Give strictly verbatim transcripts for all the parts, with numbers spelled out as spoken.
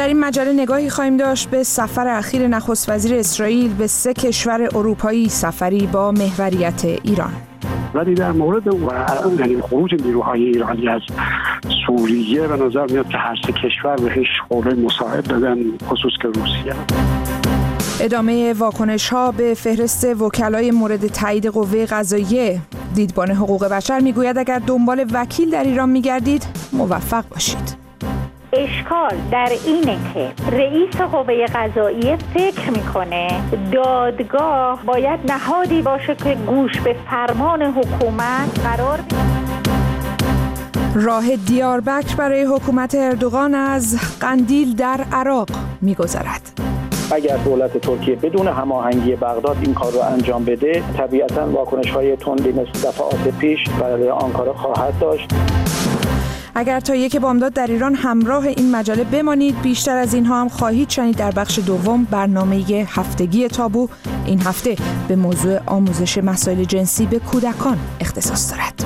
در این مجله نگاهی خواهیم داشت به سفر اخیر نخست وزیر اسرائیل به سه کشور اروپایی، سفری با محوریت ایران. ولی در مورد یعنی خروج نیروهای ایرانی از سوریه به نظر میاد که هر سه کشور بهش قول مساعد دادن، خصوص که روسیه. ادامه واکنش‌ها به فهرست وکلای مورد تایید قوه قضاییه. دیدبان حقوق بشر میگوید اگر دنبال وکیل در ایران میگردید موفق باشید. اشکال در اینه که رئیس قوه قضاییه فکر میکنه دادگاه باید نهادی باشه که گوش به فرمان حکومت قرار بده. راه دیاربکر برای حکومت اردوغان از قندیل در عراق میگذرد. اگر دولت ترکیه بدون هماهنگی بغداد این کار رو انجام بده، طبیعتاً واکنش‌های تندی مثل دفعات پیش برای آنکارا خواهد داشت. اگر تا یک بامداد در ایران همراه این مجله بمانید، بیشتر از اینها هم خواهید شنید. در بخش دوم برنامه هفتگی تابو این هفته به موضوع آموزش مسائل جنسی به کودکان اختصاص دارد.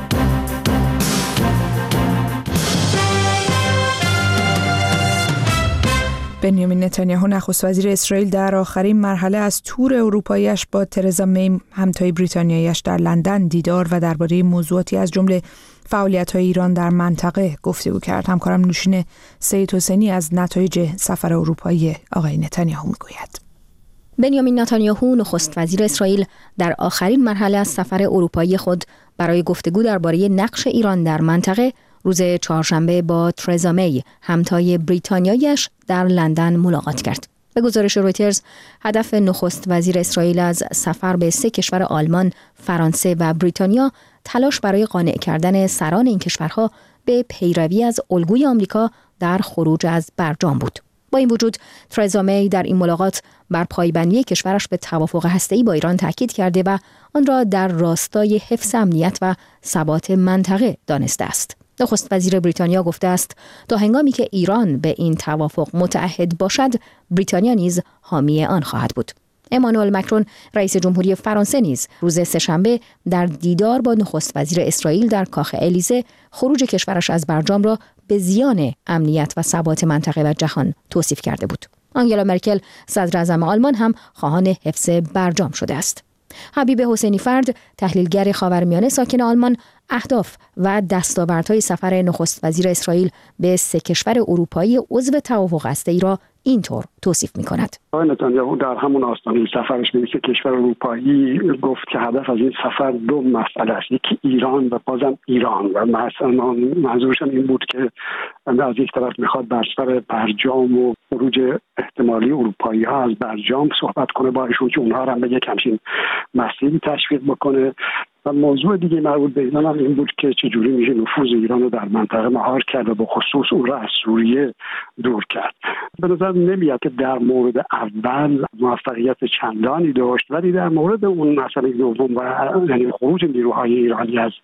بنیامین نتانیاهو نخست وزیر اسرائیل در آخرین مرحله از تور اروپایی‌اش با ترزا می همتای بریتانیایی‌اش در لندن دیدار و درباره موضوعاتی از جمله فعالیت‌های ایران در منطقه گفتگو کرد. همکارم نوشین سید حسینی از نتایج سفر اروپایی آقای نتانیاهو میگوید. بنیامین نتانیاهو نخست وزیر اسرائیل در آخرین مرحله از سفر اروپایی خود برای گفتگو درباره نقش ایران در منطقه روز چهارشنبه با ترزا می همتای بریتانیایی‌اش در لندن ملاقات کرد. به گزارش رویترز، هدف نخست وزیر اسرائیل از سفر به سه کشور آلمان، فرانسه و بریتانیا تلاش برای قانع کردن سران این کشورها به پیروی از الگوی آمریکا در خروج از برجام بود. با این وجود ترزا می در این ملاقات بر پایبندی کشورش به توافق هسته‌ای با ایران تاکید کرده و آن را در راستای حفظ امنیت و ثبات منطقه دانسته است. نخست وزیر بریتانیا گفته است تا هنگامی که ایران به این توافق متعهد باشد، بریتانیا نیز حامی آن خواهد بود. امانوئل مکرون رئیس جمهوری فرانسه نیز روز سه‌شنبه در دیدار با نخست وزیر اسرائیل در کاخ الیزه خروج کشورش از برجام را به زیان امنیت و ثبات منطقه و جهان توصیف کرده بود. آنگلا مرکل صدر اعظم آلمان هم خواهان حفظ برجام شده است. حبیب حسینی فرد، تحلیلگر خاورمیانه ساکن آلمان، اهداف و دستاوردهای سفر نخست وزیر اسرائیل به سه کشور اروپایی عضو توافق هسته‌ای را اینطور توصیف می‌کند. آقای نتانیاهو در همون آستانه سفرش به سه کشور اروپایی گفت که هدف از این سفر دو مسئله است، یکی ایران و بازم ایران، و مثلا منظورش این بود که از یک طرف میخواد بر سر برجام و خروج احتمالی اروپایی ها از برجام صحبت کنه با ایشون که اونها هم به یک همچین مسیری تشویق بکنه، و موضوع دیگه مربوط به ایران هم این بود که چجوری میشه نفوذ ایران رو در منطقه مهار کرد و به خصوص اون را از سوریه دور کرد. به نظر نمیاد که در مورد اول موفقیت چندانی داشت، ولی در مورد اون مسئله دوم و یعنی خروج نیروهای ایرانی از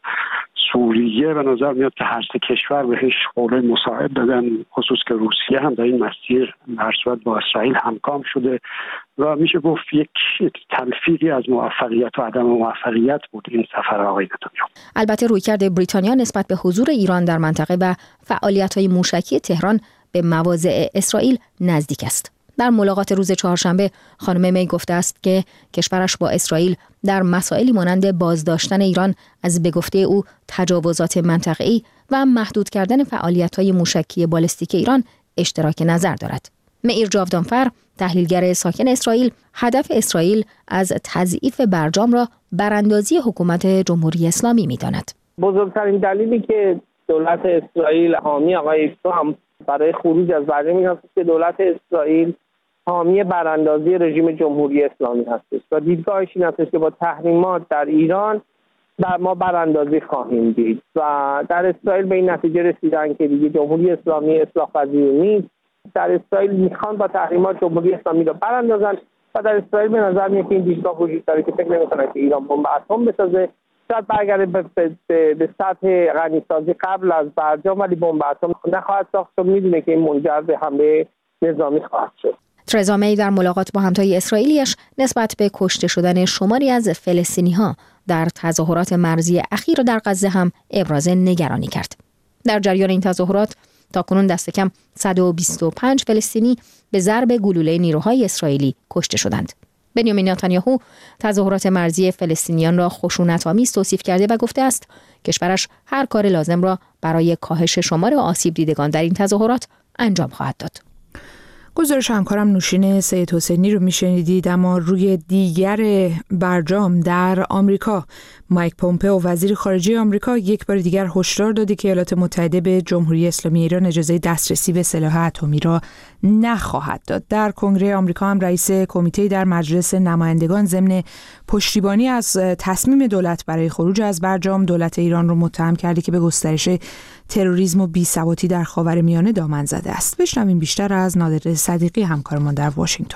سوریه به نظر میاد که هر سه کشور بهش قول مساعد دادن، خصوص که روسیه هم در این مسیر در صورت با اسرائیل همکام شده و میشه گفت یک تلفیقی از موفقیت و عدم موفقیت بود این سفر آقای نتانیاهو. البته رویکرد بریتانیا نسبت به حضور ایران در منطقه و فعالیت‌های موشکی تهران به مواضع اسرائیل نزدیک است. در ملاقات روز چهارشنبه خانم می گفته است که کشورش با اسرائیل در مسائلی مانند بازداشتن ایران از به گفته او تجاوزات منطقه‌ای و محدود کردن فعالیت‌های موشکی بالستیک ایران اشتراک نظر دارد. مئیر جاودانفر، تحلیلگر ساکن اسرائیل، هدف اسرائیل از تضعیف برجام را براندازی حکومت جمهوری اسلامی می‌داند. بزرگترین دلیلی که دولت اسرائیل حامی آقای ترامپ برای خروج از برجام این هست که دولت اسرائیل حامی براندازی رژیم جمهوری اسلامی هست و دیدگاهش این است که با تحریمات در ایران در ما براندازی خواهیم دید و در اسرائیل به این نتیجه رسیدن که دیگه جمهوری اسلامی اصلاح پذیر نیست. در اسرائیل میخوان با تحریمات جمهوری اسلامی را براندازن و در اسرائیل به نظر میاد که این دیدگاه وجود داره که فکر نمی‌کنن که ایران بمب اتم بسازه. شاید برگرده به, به, به, به سطح غنیسازی قبل از برجام، ولی بمب اتم نخواهد ساخت چون میدونه که این منجر به حمله نظامی خواهد شد. ترزا می در ملاقات با همتای اسرائیلیش نسبت به کشته شدن شماری از فلسطینی‌ها در تظاهرات مرزی اخیر در غزه هم ابراز نگرانی کرد. در جریان این تظاهرات تاکنون دست کم صد و بیست و پنج فلسطینی به ضرب گلوله نیروهای اسرائیلی کشته شدند. بنیامین نتانیاهو تظاهرات مرزی فلسطینیان را خشونت‌آمیز توصیف کرده و گفته است کشورش هر کار لازم را برای کاهش شمار آسیب دیدگان در این تظاهرات انجام خواهد داد. گزارش همکارم نوشین سید حسینی رو میشنیدید. اما روی دیگر برجام در آمریکا، مایک پومپئو وزیر خارجه آمریکا یک بار دیگر هشدار داده که ایالات متحده به جمهوری اسلامی ایران اجازه دسترسی به سلاح اتمی را نخواهد داد. در کنگره آمریکا هم رئیس کمیته در مجلس نمایندگان ضمن پشتیبانی از تصمیم دولت برای خروج از برجام، دولت ایران رو متهم کرده که به گسترش تروریسم و بی‌ثباتی در خاورمیانه دامن زده است. بشنویم بیشتر از نادر صدیقی همکارمان در واشنگتن.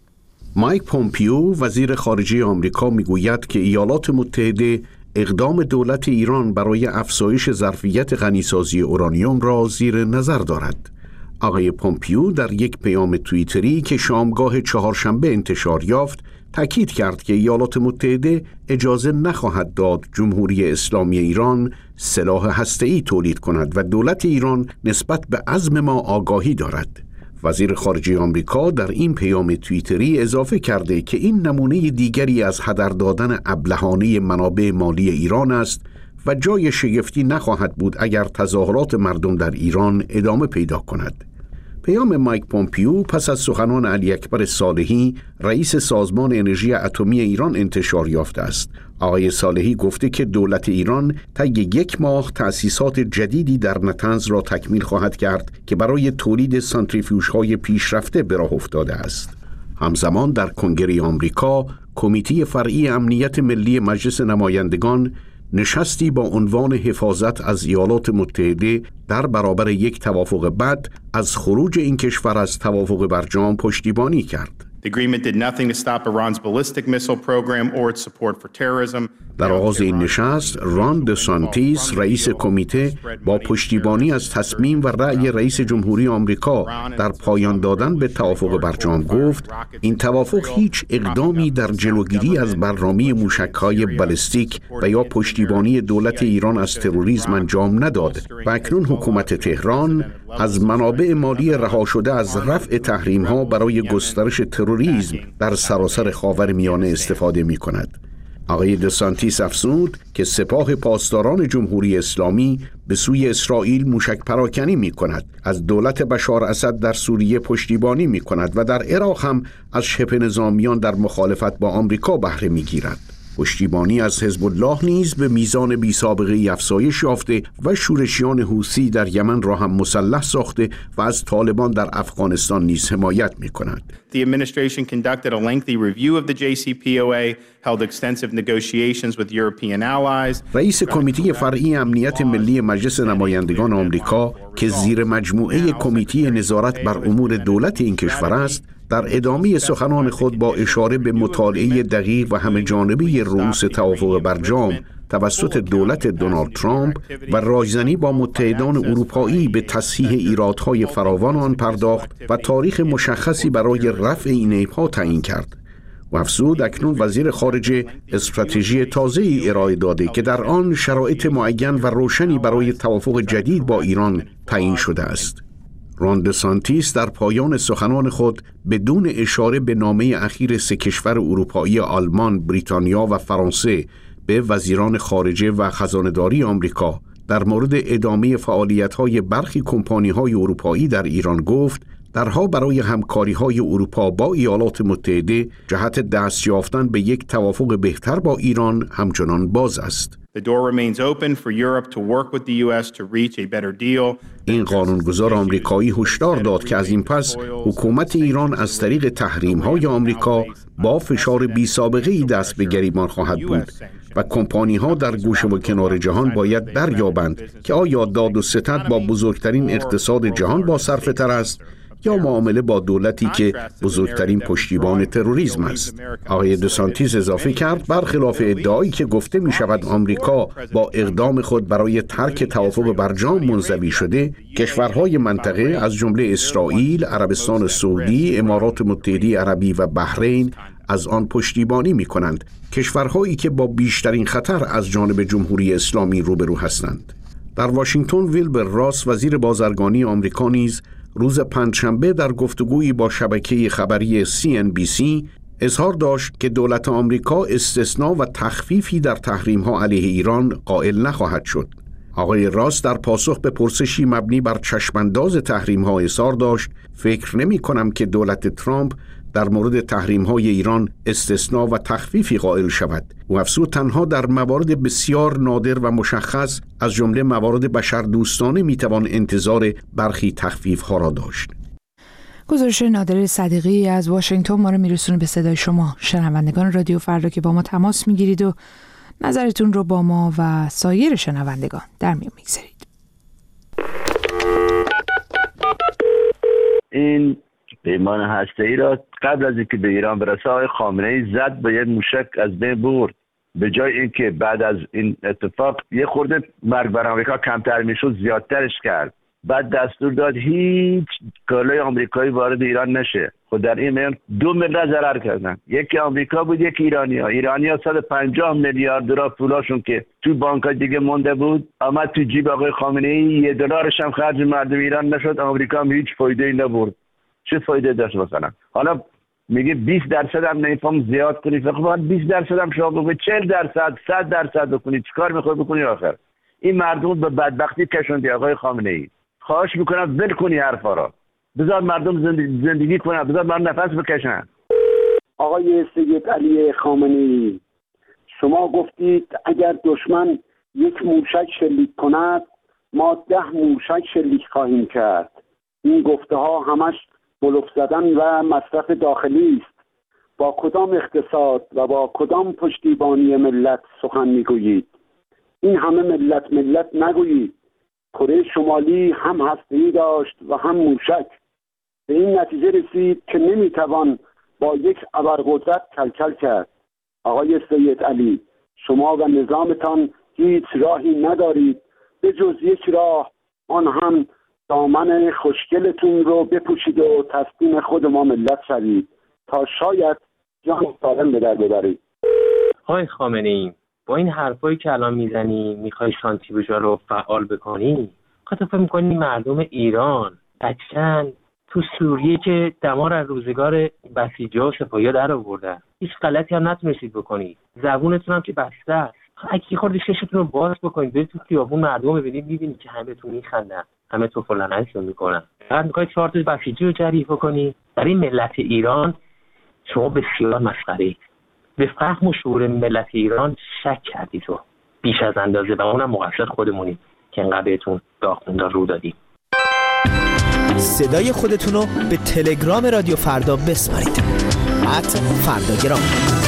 مایک پومپئو وزیر خارجه آمریکا میگوید که ایالات متحده اقدام دولت ایران برای افزایش ظرفیت غنیسازی اورانیوم را زیر نظر دارد. آقای پومپئو در یک پیام توییتری که شامگاه چهارشنبه انتشار یافت تاکید کرد که ایالات متحده اجازه نخواهد داد جمهوری اسلامی ایران سلاح هسته‌ای تولید کند و دولت ایران نسبت به عزم ما آگاهی دارد. وزیر خارجه آمریکا در این پیام توییتری اضافه کرده که این نمونه دیگری از هدر دادن ابلهانه منابع مالی ایران است و جای شگفتی نخواهد بود اگر تظاهرات مردم در ایران ادامه پیدا کند. پیام مایک پومپئو پس از سخنان علی اکبر صالحی رئیس سازمان انرژی اتمی ایران انتشار یافته است. آقای صالحی گفته که دولت ایران طی یک ماه تأسیسات جدیدی در نطنز را تکمیل خواهد کرد که برای تولید سانتریفیوژهای پیشرفته به راه افتاده است. همزمان در کنگره آمریکا کمیته فرعی امنیت ملی مجلس نمایندگان نشستی با عنوان حفاظت از ایالات متحده در برابر یک توافق بد از خروج این کشور از توافق برجام پشتیبانی کرد. در آغاز این نشست، ران دسانتیس رئیس کمیته با پشتیبانی از تصمیم و رأی رئیس جمهوری آمریکا در پایان دادن به توافق برجام گفت این توافق هیچ اقدامی در جلوگیری از برنامه موشک‌های بالستیک و یا پشتیبانی دولت ایران از تروریسم انجام نداد و اکنون حکومت تهران از منابع مالی رها شده از رفع تحریم‌ها برای گسترش تروریسم در سراسر خاورمیانه استفاده می‌کند. آقای دسانتیس افزود که سپاه پاسداران جمهوری اسلامی به سوی اسرائیل موشک پراکنی می کند، از دولت بشار اسد در سوریه پشتیبانی می کند و در عراق هم از شبه نظامیان در مخالفت با آمریکا بهره می گیرد. پشتیبانی از حزب الله نیز به میزان بی سابقه افزایش یافته و شورشیان حوثی در یمن را هم مسلح ساخته و از طالبان در افغانستان نیز حمایت می کند. The administration conducted a lengthy review of the J C P O A, held extensive negotiations with European allies. رئیس کمیته فرعی امنیت ملی مجلس نمایندگان آمریکا که زیر مجموعه کمیته نظارت بر امور دولت این کشور است، در ادامه سخنان خود با اشاره به مطالعه دقیق و همه‌جانبه رؤوس توافق برجام توسط دولت دونالد ترامپ و راهزنی با متحدان اروپایی به تصحیح ایرادهای فراوان آن پرداخت و تاریخ مشخصی برای رفع این عیب‌ها تعیین کرد. و افزود اکنون وزیر خارجه استراتژی تازه‌ای ارائه داده که در آن شرایط معین و روشنی برای توافق جدید با ایران تعیین شده است. ران دسانتیس در پایان سخنان خود بدون اشاره به نامه اخیر سه کشور اروپایی آلمان، بریتانیا و فرانسه به وزیران خارجه و خزانه‌داری آمریکا در مورد ادامه فعالیت‌های برخی کمپانی‌های اروپایی در ایران گفت درها برای همکاری‌های اروپا با ایالات متحده جهت دست یافتن به یک توافق بهتر با ایران همچنان باز است. این قانونگذار آمریکایی هشدار داد که از این پس حکومت ایران از طریق تحریم‌های آمریکا با فشار بی‌سابقه‌ای دست به گریبان خواهد بود و کمپانی‌ها در گوشه و کنار جهان باید دریابند که آیا داد و ستد با بزرگترین اقتصاد جهان با صرفه‌تر است یا معامله با دولتی که بزرگترین پشتیبان تروریسم است. آقای دسانتیس اضافه کرد برخلاف ادعایی که گفته می شود آمریکا با اقدام خود برای ترک توافق برجام منزوی شده، کشورهای منطقه از جمله اسرائیل، عربستان سعودی، امارات متحده عربی و بحرین از آن پشتیبانی می کنند، کشورهایی که با بیشترین خطر از جانب جمهوری اسلامی روبرو هستند. در واشنگتن ویلبر راس وزیر بازرگانی آمریکا نیز روز پنجشنبه در گفتگویی با شبکه خبری سی ان بی سی اظهار داشت که دولت آمریکا استثناء و تخفیفی در تحریم‌ها علیه ایران قائل نخواهد شد. آقای راس در پاسخ به پرسشی مبنی بر چشمانداز تحریم‌ها اظهار داشت فکر نمی‌کنم که دولت ترامپ در مورد تحریم‌های ایران استثناء و تخفیفی قائل شود. او افزود تنها در موارد بسیار نادر و مشخص از جمله موارد بشردوستانه می‌توان انتظار برخی تخفیف‌ها را داشت. گزارش نادر صدیقی از واشنگتن ما رو میرسونه به صدای شما شنوندگان رادیو فردا که با ما تماس میگیرید و نظرتون رو با ما و سایر شنوندگان در میون میگذارید. این پیمان هسته‌ای را قبل از اینکه به ایران برسه آقای خامنه‌ای زد به یه موشک از بین برد. به جای اینکه بعد از این اتفاق یه خورده مرگ بر آمریکا کمتر میشد زیادترش کرد. بعد دستور داد هیچ کالای آمریکایی وارد ایران نشه. خود در این میان دو ملت ضرر کردن. یکی آمریکا بود، یکی ایرانیا. ایرانیا صد و پنجاه میلیارد دلار پولاشون که تو بانک‌ها دیگه مونده بود آمد تو جیب آقای خامنه‌ای، یه دلارش هم خرج مردم ایران نشد. آمریکا هم هیچ فایده‌ای نبرد. چه فایده داشت مثلا؟ حالا میگه بیست درصد هم نمیفهم زیاد کنی، فقط بیست درصد هم شما بگید چهل درصد صد درصد بکنید، چیکار میخوای بکنی آخر؟ این مردم به بدبختی کشوندی آقای خامنه‌ای. خواهش میکنم ول کنی حرفا را، بذار مردم زندگی, زندگی کنن، بذار مردم نفس بکشن. آقای سید علی خامنه‌ای، شما گفتید اگر دشمن یک موشک شلیک کند ما ده موشک شلیک خواهیم کرد. این گفته ها همش بلوف زدن و مصرف داخلی است. با کدام اقتصاد و با کدام پشتیبانی ملت سخن میگویید؟ این همه ملت ملت نگویید. کره شمالی هم هسته‌ای داشت و هم موشک. به این نتیجه رسید که نمیتوان با یک ابرقدرت کلکل کرد. آقای سید علی، شما و نظامتان هیچ راهی ندارید به جز یک راه، آن هم دامن خوشگلتون رو بپوشید و تسلیم خود ما ملت شوید تا شاید جان سالم به در ببرید. آقای خامنه‌ای، با این حرفایی که الان میزنی میخوای سانتریفیوژها رو فعال بکنی، خاطر فکر میکنی مردم ایران بچن تو سوریه که دمار از روزگار بسیجا و سپاهیا در آوردن، هیچ غلطی هم نتونستید بکنید. زبونتون هم که بسته است. اگه خورده ششتون رو باز بکنید، برید تو خیابون مردم ببینید، میبینید که همه تو میخندن، همه تو فلانه‌شون میکنن. بعد میخوای چهار تا بسیجی رو جریح بکنی. در این ملت ایران شما بسیار مسخره‌اید. به فهم و شعور ملت ایران شک کردی تو بیش از اندازه و اونم مقصر خودمونیم که انقدر بهتون داغ‌موندار رو دادیم. صدای خودتون رو به تلگرام رادیو فردا بسپارید. ات فرداگرام.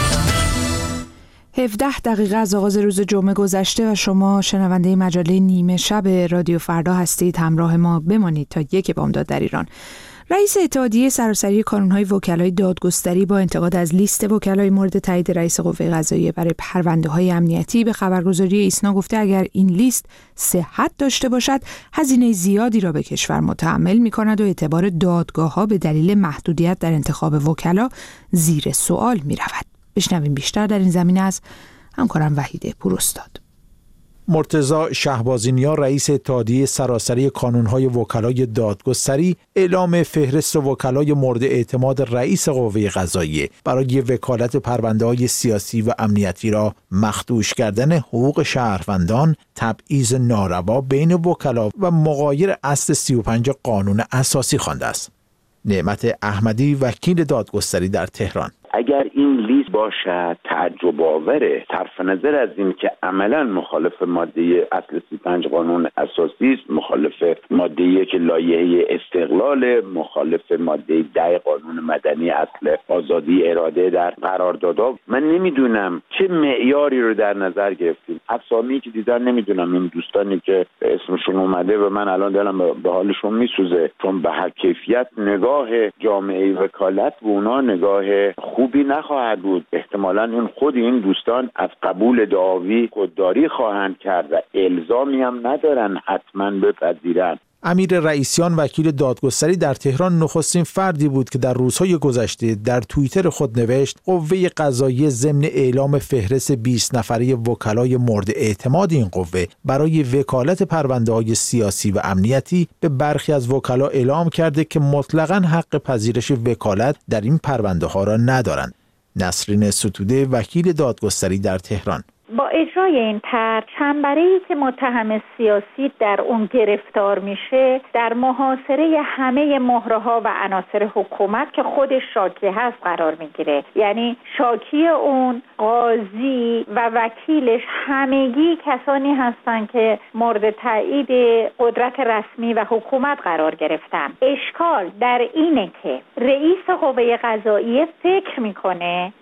هفده دقیقه از آغاز روز جمعه گذشته و شما شنونده مجله نیمه شب رادیو فردا هستید. همراه ما بمانید تا یک بامداد در ایران. رئیس اتحادیه سراسری کانون‌های وکلای دادگستری با انتقاد از لیست وکلای مورد تایید رئیس قوه قضاییه برای پرونده‌های امنیتی به خبرگزاری ایسنا گفته اگر این لیست صحت داشته باشد هزینه زیادی را به کشور متحمل می‌کند و اعتبار دادگاه‌ها به دلیل محدودیت در انتخاب وکلا زیر سوال می‌رود. بشنویم بیشتر در این زمینه از همکارم وحید پوراستاد. مرتضی شهبازی-نیا رئیس اتحادیه سراسری کانون‌های وکلای دادگستری اعلام فهرست وکلای مورد اعتماد رئیس قوه قضاییه برای وکالت پرونده‌های سیاسی و امنیتی را مخدوش کردن حقوق شهروندان، تبعیض ناروا بین وکلا و مغایر اصل سی و پنج قانون اساسی خوانده است. نعمت احمدی وکیل دادگستری در تهران: اگر این لیست باشد تعجب آوره، صرف نظر از این که عملا مخالف ماده اصل سی و پنج قانون اساسی است، مخالف ماده که لایحه استقلال، مخالف ماده ده قانون مدنی اصل آزادی اراده در قراردادها. من نمیدونم چه معیاری رو در نظر گرفتیم. اسامی که دیدن نمیدونم، این دوستانی که اسمشون اومده و من الان دلم به حالشون میسوزه، چون به هر کیفیت نگاه جامعه وکالت به اونا نگاه خوبی نخواهد بود. احتمالاً این خود این دوستان از قبول دعاوی خودداری خواهند کرد و الزامی هم ندارن حتما بپذیرن. امیر رئیسیان وکیل دادگستری در تهران نخستین فردی بود که در روزهای گذشته در توییتر خود نوشت قوه قضاییه ضمن اعلام فهرست بیست نفره وکلای مورد اعتماد این قوه برای وکالت پرونده‌های سیاسی و امنیتی به برخی از وکلا اعلام کرده که مطلقاً حق پذیرش وکالت در این پرونده‌ها را ندارند. نسرین ستوده وکیل دادگستری در تهران: با اجرای این طرح چنبره‌ای که متهم سیاسی در اون گرفتار میشه در محاصره همه مهره‌ها و عناصر حکومت که خودش شاکی هست قرار میگیره. یعنی شاکی اون، قاضی و وکیلش همگی کسانی هستن که مورد تایید قدرت رسمی و حکومت قرار گرفتن. اشکال در اینه که رئیس قوه قضاییه فکر میکنه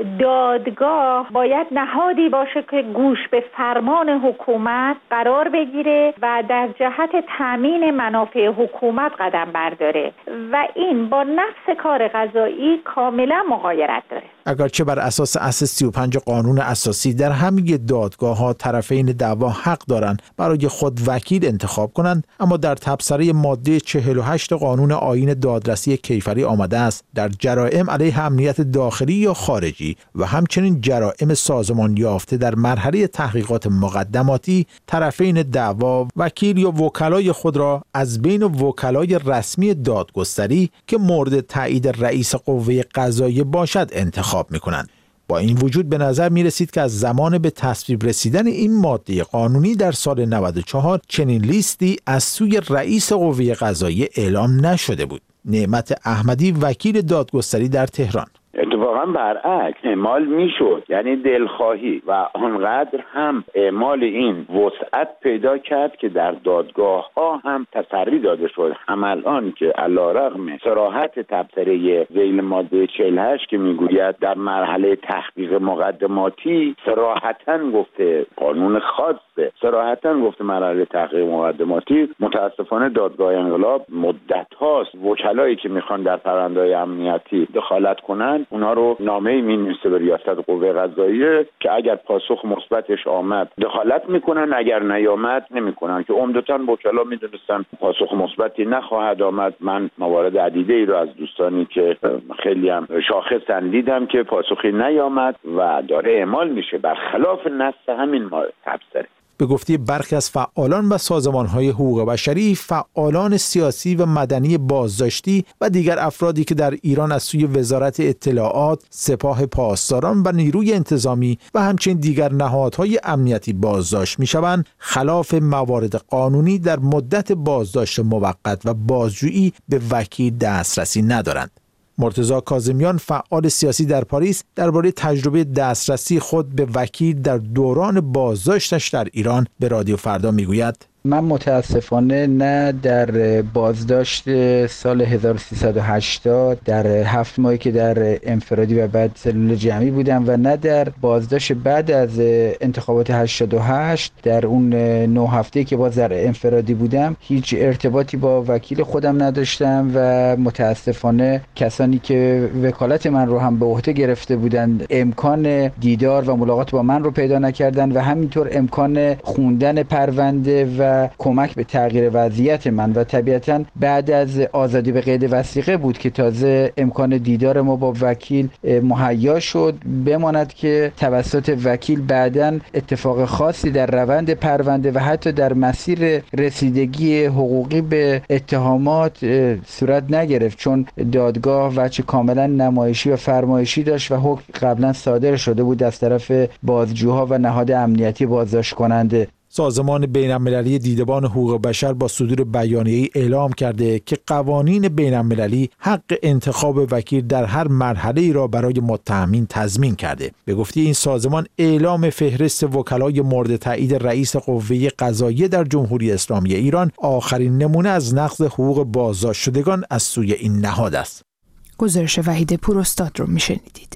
دادگاه باید نهادی باشه که گوش به فرمان حکومت قرار بگیره و در جهت تامین منافع حکومت قدم برداره و این با نفس کار قضایی کاملا مغایرت داره. اگرچه بر اساس اصل سی و پنج قانون اساسی در همه دادگاه‌ها طرفین دعوا حق دارند برای خود وکیل انتخاب کنند، اما در تبصره ماده چهل و هشت قانون آیین دادرسی کیفری آمده است در جرائم علیه امنیت داخلی یا خارجی و همچنین جرائم سازمان یافته در مرحله تحقیقات مقدماتی طرفین دعوا وکیل یا وکلای خود را از بین وکلای رسمی دادگستری که مورد تایید رئیس قوه قضاییه باشد انتخاب می‌کنند. با این وجود به نظر می رسید که از زمان به تصویب رسیدن این ماده قانونی در سال نود و چهار چنین لیستی از سوی رئیس قوه قضاییه اعلام نشده بود. نعمت احمدی وکیل دادگستری در تهران: اتفاقا برعکس اعمال میشد، یعنی دلخواهی و آنقدر هم اعمال این وسعت پیدا کرد که در دادگاه ها هم تسری داده شد. هم الان که علیرغم صراحت تبصره ذیل ماده چهل و هشت که میگوید در مرحله تحقیق مقدماتی صراحتاً گفته، قانون خاصه صراحتاً گفته مرحله تحقیق مقدماتی، متاسفانه دادگاه انقلاب مدت هاست وکلایی که میخوان در پرونده‌های امنیتی دخالت کنن اونا رو نامه‌ای می‌نویسه به ریاست قوه قضاییه که اگر پاسخ مثبتش آمد دخالت میکنن، اگر نیامد نمیکنن، که عمدتاً وکلا میدونستن پاسخ مثبتی نخواهد آمد. من موارد عدیده ای رو از دوستانی که خیلی هم شاخصن دیدم که پاسخی نیامد و داره اعمال میشه برخلاف نص همین ماده تبصره. به گفته برخی از فعالان و سازمان‌های حقوق بشری، فعالان سیاسی و مدنی بازداشتی و دیگر افرادی که در ایران از سوی وزارت اطلاعات، سپاه پاسداران و نیروی انتظامی و همچنین دیگر نهادهای امنیتی بازداشت می‌شوند، خلاف موارد قانونی در مدت بازداشت موقت و بازجویی به وکیل دسترسی ندارند. مرتضی کاظمیان فعال سیاسی در پاریس درباره تجربه دسترسی خود به وکیل در دوران بازداشتش در ایران به رادیو فردا میگوید: من متاسفانه نه در بازداشت سال هزار و سیصد و هشتاد در هفت ماهی که در انفرادی و بعد سلول جمعی بودم و نه در بازداشت بعد از انتخابات هشتاد و هشت در اون نه هفته‌ای که باز در انفرادی بودم هیچ ارتباطی با وکیل خودم نداشتم و متاسفانه کسانی که وکالت من رو هم به عهده گرفته بودند امکان دیدار و ملاقات با من رو پیدا نکردند و همینطور امکان خوندن پرونده و کمک به تغییر وضعیت من و طبیعتاً بعد از آزادی به قید وثیقه بود که تازه امکان دیدار ما با وکیل مهیا شد. بماند که توسط وکیل بعداً اتفاق خاصی در روند پرونده و حتی در مسیر رسیدگی حقوقی به اتهامات صورت نگرفت، چون دادگاه وجه کاملا نمایشی و فرمایشی داشت و حکم قبلا صادر شده بود از طرف بازجوها و نهاد امنیتی بازداشت کننده. سازمان بین‌المللی دیدبان حقوق بشر با صدور بیانیه‌ای اعلام کرده که قوانین بین‌المللی حق انتخاب وکیل در هر مرحله‌ای را برای متهمین تضمین کرده. به گفته این سازمان، اعلام فهرست وکلای مورد تایید رئیس قوه قضاییه در جمهوری اسلامی ایران آخرین نمونه از نقض حقوق بازداشت شدگان از سوی این نهاد است. گزارش وحید پوراستاد رو میشنیدید.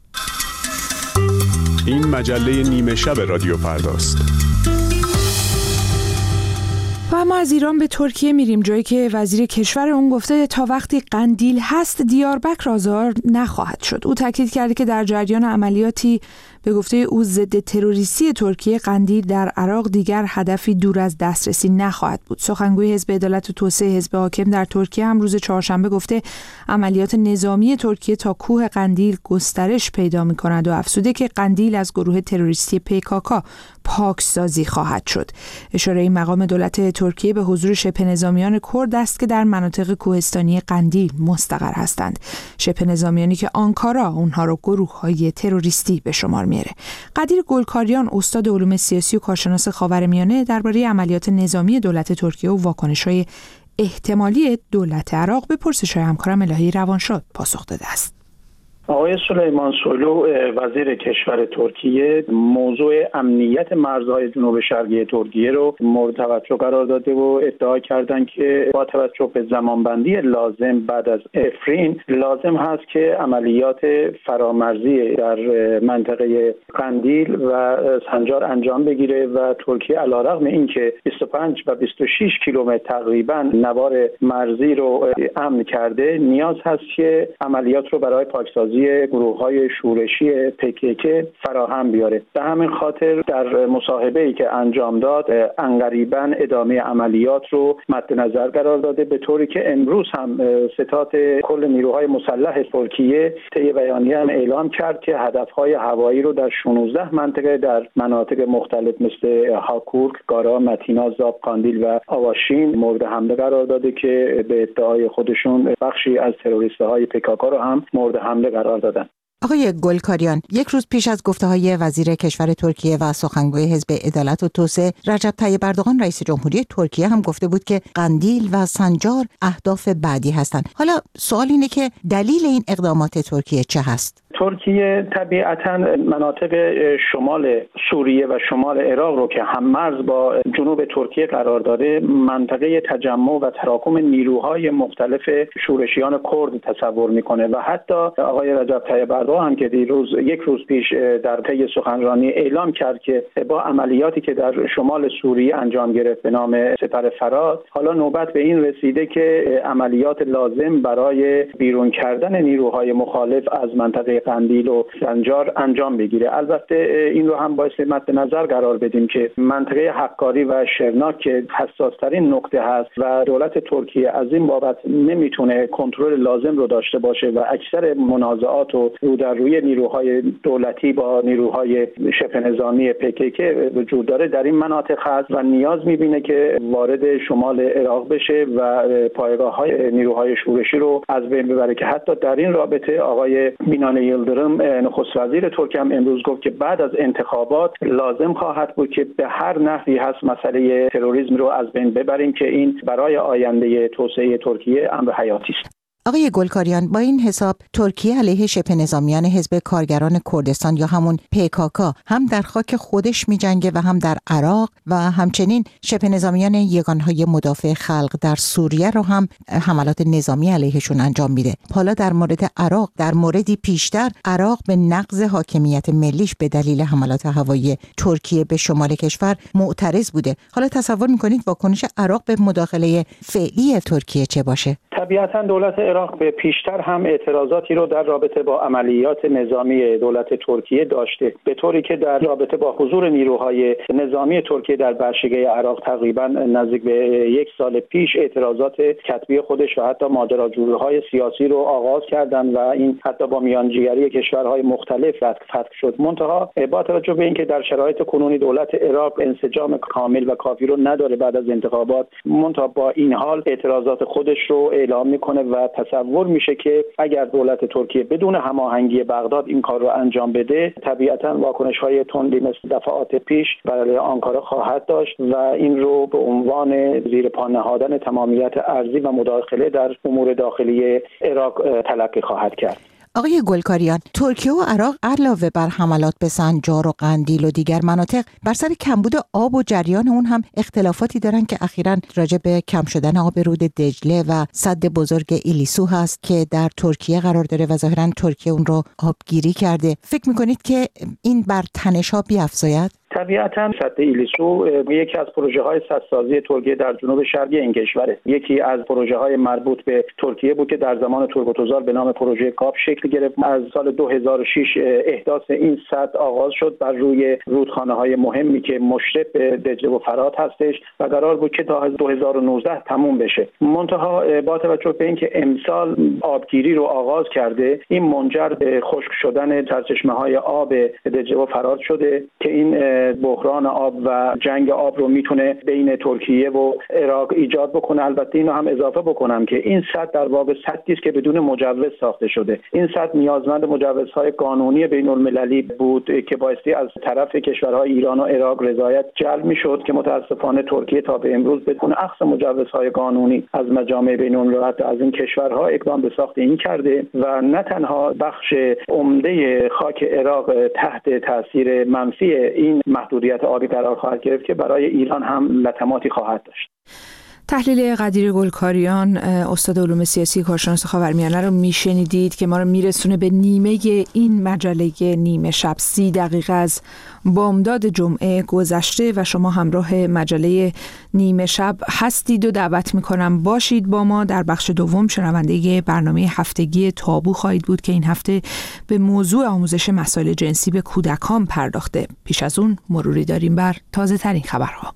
این مجله نیمه شب رادیو فرداست. و اما از ایران به ترکیه میریم، جایی که وزیر کشور اون گفته تا وقتی قندیل هست دیاربکر آزار نخواهد شد. او تاکید کرده که در جریان عملیاتی به گفته او ضد تروریستی ترکیه قندیل در عراق دیگر هدفی دور از دسترسی نخواهد بود. سخنگوی حزب عدالت و توسعه حزب حاکم در ترکیه هم روز چهارشنبه گفته عملیات نظامی ترکیه تا کوه قندیل گسترش پیدا می‌کند و افزوده که قندیل از گروه تروریستی پیکاکا پاکسازی خواهد شد. اشاره این مقام دولت ترکیه به حضور شبه نظامیان کرد است که در مناطق کوهستانی قندیل مستقر هستند. شبه نظامیانی که آنکارا اونها رو گروه‌های تروریستی به شمار میاره. قدیر گلکاریان استاد علوم سیاسی و کارشناس خاورمیانه درباره عملیات نظامی دولت ترکیه و واکنش‌های احتمالی دولت عراق به پرسش‌های همکارم الهی روانشاد پاسخ داده است. آقای سلیمان سولو وزیر کشور ترکیه موضوع امنیت مرزهای جنوب شرقی ترکیه رو مورد توجه قرار داده و ادعا کردند که با توجه به زمانبندی لازم بعد از افرین لازم هست که عملیات فرامرزی در منطقه قندیل و سنجار انجام بگیره و ترکیه علیرغم اینکه بیست و پنج و بیست و شش کیلومتر تقریبا نوار مرزی رو امن کرده، نیاز هست که عملیات رو برای پاکسازی گروه‌های شورشی پیکیک فراهم بیاره. به همین خاطر در مصاحبه‌ای که انجام داد عنقریباً ادامه عملیات رو مد نظر قرار داده، به طوری که امروز هم ستاد کل نیروهای مسلح ترکیه طی بیانیه هم اعلام کرد که هدف‌های هوایی رو در شانزده منطقه در مناطق مختلف مثل هاکورک، گارا، متینا، زاب، قاندیل و آواشین مورد حمله قرار داده که به ادعای خودشون بخشی از تروریست‌های پیکاکا رو هم مورد حمله قرار دادن. آقای گلکاریان، یک روز پیش از گفته‌های وزیر کشور ترکیه و سخنگوی حزب عدالت و توسعه رجب طیب اردوغان رئیس جمهوری ترکیه هم گفته بود که قندیل و سنجار اهداف بعدی هستند. حالا سوال اینه که دلیل این اقدامات ترکیه چه هست؟ ترکیه طبیعتاً مناطق شمال سوریه و شمال عراق رو که هم مرز با جنوب ترکیه قرار داره منطقه تجمع و تراکم نیروهای مختلف شورشیان کرد تصور میکنه و حتی آقای رجب طیب اردوغان هم که دیروز یک روز پیش در طی سخنرانی اعلام کرد که با عملیاتی که در شمال سوریه انجام گرفت به نام سپر فرات، حالا نوبت به این رسیده که عملیات لازم برای بیرون کردن نیروهای مخالف از منطقه قندیل و سنجار انجام بگیره. البته این رو هم باید مد نظر قرار بدیم که منطقه حقاری و شرناک که حساس‌ترین نقطه هست و دولت ترکیه از این بابت نمیتونه کنترل لازم رو داشته باشه و اکثر منازعات و رو در روی نیروهای دولتی با نیروهای شبه نظامی پیکیک وجود داره در این مناطق هست و نیاز میبینه که وارد شمال عراق بشه و پایگاه‌های نیروهای شورشی رو از بین ببره که حتی در این رابطه آقای بینانی یلدرم نخست وزیر ترکیه هم امروز گفت که بعد از انتخابات لازم خواهد بود که به هر نحوی هست مسئله تروریسم رو از بین ببریم که این برای آینده توسعه ترکیه امر حیاتی است. آقای گلکاریان، با این حساب ترکیه علیه شبه نظامیان حزب کارگران کردستان یا همون پیکاکا هم در خاک خودش می‌جنگه و هم در عراق و همچنین شبه نظامیان یگانهای مدافع خلق در سوریه رو هم حملات نظامی علیهشون انجام میده. حالا در مورد عراق، در موردی پیشتر عراق به نقض حاکمیت ملیش به دلیل حملات هوایی ترکیه به شمال کشور معترض بوده. حالا تصور می‌کنید واکنش عراق به مداخله فعلی ترکیه چه باشه؟ طبیعتاً دولت عراق به پیشتر هم اعتراضاتی رو در رابطه با عملیات نظامی دولت ترکیه داشته، به طوری که در رابطه با حضور نیروهای نظامی ترکیه در برشکه عراق تقریبا نزدیک به یک سال پیش اعتراضات کتبی خودش و حتی ماجراجویی‌های سیاسی رو آغاز کردن و این حتی با میانجیگری کشورهای مختلف فتح شد. منتها با توجه به اینکه در شرایط کنونی دولت عراق انسجام کامل و کافی رو نداره بعد از انتخابات، منتها با این حال اعتراضات خودش رو اعلام میکنه و تصور میشه که اگر دولت ترکیه بدون هماهنگی بغداد این کار رو انجام بده، طبیعتاً واکنش‌های تندی مثل دفعات پیش برای آنکارا خواهد داشت و این رو به عنوان زیر پا نهادن تمامیت ارضی و مداخله در امور داخلی عراق تلقی خواهد کرد. آقای گلکاریان، ترکیه و عراق علاوه بر حملات به سنجار و قندیل و دیگر مناطق بر سر کمبود آب و جریان اون هم اختلافاتی دارن که اخیراً راجع به کم شدن آب رود دجله و سد بزرگ ایلیسو هست که در ترکیه قرار داره و ظاهراً ترکیه اون رو آبگیری کرده. فکر میکنید که این بر تنش‌ها بیفزاید؟ طبیعتاً سد ایلیسو یکی از پروژه‌های سدسازی ترکیه در جنوب شرقی این کشوره. یکی از پروژه‌های مربوط به ترکیه بود که در زمان ترک‌وتزار به نام پروژه کاپ شکل گرفت. از سال دو هزار و شش احداث این سد آغاز شد بر روی رودخانه‌های مهمی که مشرف به دجله و فرات هستش و قرار بود که تا دو هزار و نوزده تموم بشه. منتها با توجه به اینکه امسال آبگیری رو آغاز کرده، این منجر به خشک شدن سرچشمه‌های آب دجله و فرات شده که این بحران آب و جنگ آب رو میتونه بین ترکیه و عراق ایجاد بکنه. البته اینو هم اضافه بکنم که این سد در واقع سدی است که بدون مجوز ساخته شده. این سد نیازمند مجوزهای قانونی بین المللی بود که بایستی از طرف کشورهای ایران و عراق رضایت جلب میشد که متاسفانه ترکیه تا به امروز بدون اخذ مجوزهای قانونی از مجامع بین المللی از این کشورها اقدام به ساخت این کرده و نه تنها بخش عمده خاک عراق تحت تاثیر منفی این محدودیت آبی قرار خواهد گرفت که برای ایران هم لطماتی خواهد داشت. تحلیل قدیر گلکاریان، استاد علوم سیاسی کارشناس خاورمیانه رو میشنیدید که ما رو میرسونه به نیمه این مجله نیمه شب. سی دقیقه از بامداد جمعه گذشته و شما همراه مجله نیمه شب هستید و دعوت میکنم باشید با ما. در بخش دوم شنونده برنامه هفتگی تابو خواهید بود که این هفته به موضوع آموزش مسائل جنسی به کودکان پرداخته. پیش از اون مروری داریم بر تازه ترین خبرها.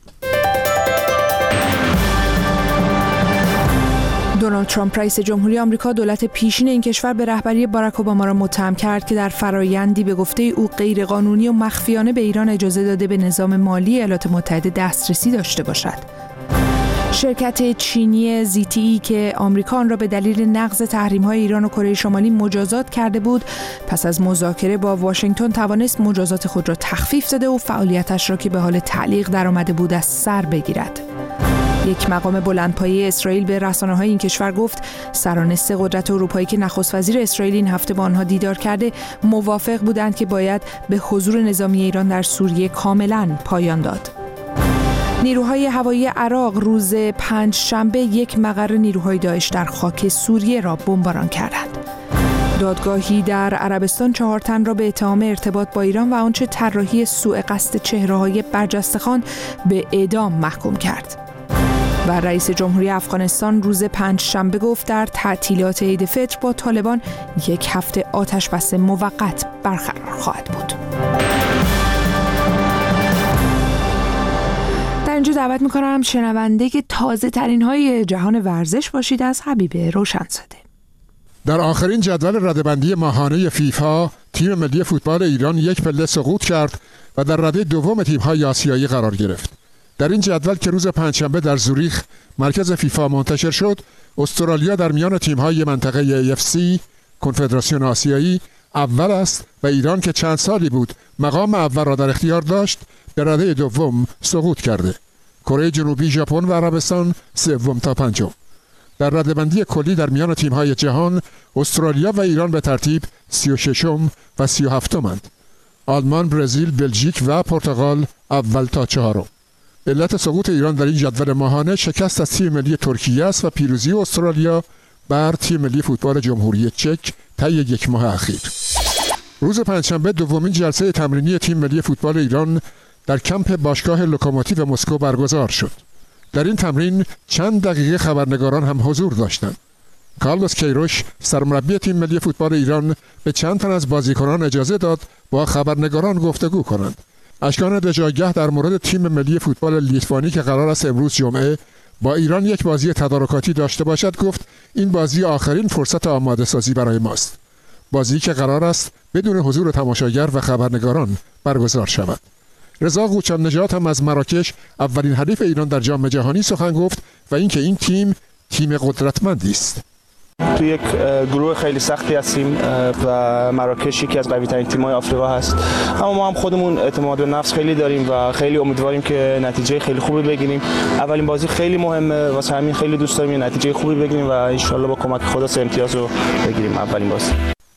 دونالد ترامپ رئیس جمهوری آمریکا دولت پیشین این کشور به رهبری باراک اوباما را متهم کرد که در فرایندی به گفته او غیرقانونی و مخفیانه به ایران اجازه داده به نظام مالی ایالات متحده دسترسی داشته باشد. شرکت چینی زی تی ای که آمریکا آن را به دلیل نقض تحریم‌های ایران و کره شمالی مجازات کرده بود، پس از مذاکره با واشنگتن توانست مجازات خود را تخفیف داده و فعالیتش را که به حال تعلیق درآمده بود از سر بگیرد. یک مقام بلندپایه اسرائیل به رسانه‌های این کشور گفت سران سه قدرت اروپایی که نخست وزیر اسرائیل این هفته با آنها دیدار کرده موافق بودند که باید به حضور نظامی ایران در سوریه کاملاً پایان داد. نیروهای هوایی عراق روز پنج شنبه یک مقر نیروهای داعش در خاک سوریه را بمباران کردند. دادگاهی در عربستان چهار تن را به اتهام ارتباط با ایران و آنچه طراحی سوء قصد چهره‌های برجسته‌خوان به اعدام محکوم کرد. و رئیس جمهوری افغانستان روز پنج شنبه گفت در تعطیلات عید فطر با طالبان یک هفته آتش بس موقت برقرار خواهد بود. در اینجا دعوت میکنم شنونده که تازه ترین های جهان ورزش باشید از حبیب روشنزاده. در آخرین جدول رده‌بندی ماهانه فیفا تیم ملی فوتبال ایران یک پله سقوط کرد و در رده دوم تیم‌های آسیایی قرار گرفت. در این جدول که روز پنجشنبه در زوریخ مرکز فیفا منتشر شد، استرالیا در میان تیم‌های منطقه ای اف سی کنفدراسیون آسیایی اول است و ایران که چند سالی بود مقام اول را در اختیار داشت به رده دوم سقوط کرده. کره جنوبی، ژاپن و عربستان سوم تا پنجم. در رده‌بندی کلی در میان تیم‌های جهان استرالیا و ایران به ترتیب سی و ششم و سی و هفتم‌اند. آلمان، برزیل، بلژیک و پرتغال اول تا چهارم. علت سقوط ایران در این جدول ماهانه شکست از تیم ملی ترکیه است و پیروزی استرالیا بر تیم ملی فوتبال جمهوری چک طی یک ماه اخیر. روز پنجشنبه دومین جلسه تمرینی تیم ملی فوتبال ایران در کمپ باشگاه لوکوموتیو مسکو برگزار شد. در این تمرین چند دقیقه خبرنگاران هم حضور داشتند. کارلوس کیروش سرمربی تیم ملی فوتبال ایران به چند تن از بازیکنان اجازه داد با خبرنگاران گفتگو کنند. اشکان دژآگه در مورد تیم ملی فوتبال لیتوانی که قرار است امروز جمعه با ایران یک بازی تدارکاتی داشته باشد گفت این بازی آخرین فرصت آماده سازی برای ماست. بازی که قرار است بدون حضور تماشاگر و خبرنگاران برگزار شود. رضا قوچان نژاد هم از مراکش اولین حریف ایران در جام جهانی سخن گفت و اینکه این تیم تیم قدرتمندی است. تو یک گروه خیلی سختی هستیم و مراکش یکی از قوی ترین تیم‌های آفریقا هست، اما ما هم خودمون اعتماد به نفس خیلی داریم و خیلی امیدواریم که نتیجه خیلی خوبی بگیریم. اولین بازی خیلی مهمه، واسه همین خیلی دوست داریم یه نتیجه خوبی بگیریم و ان شاءالله با کمک خدا سه امتیاز رو بگیریم اولین بازی.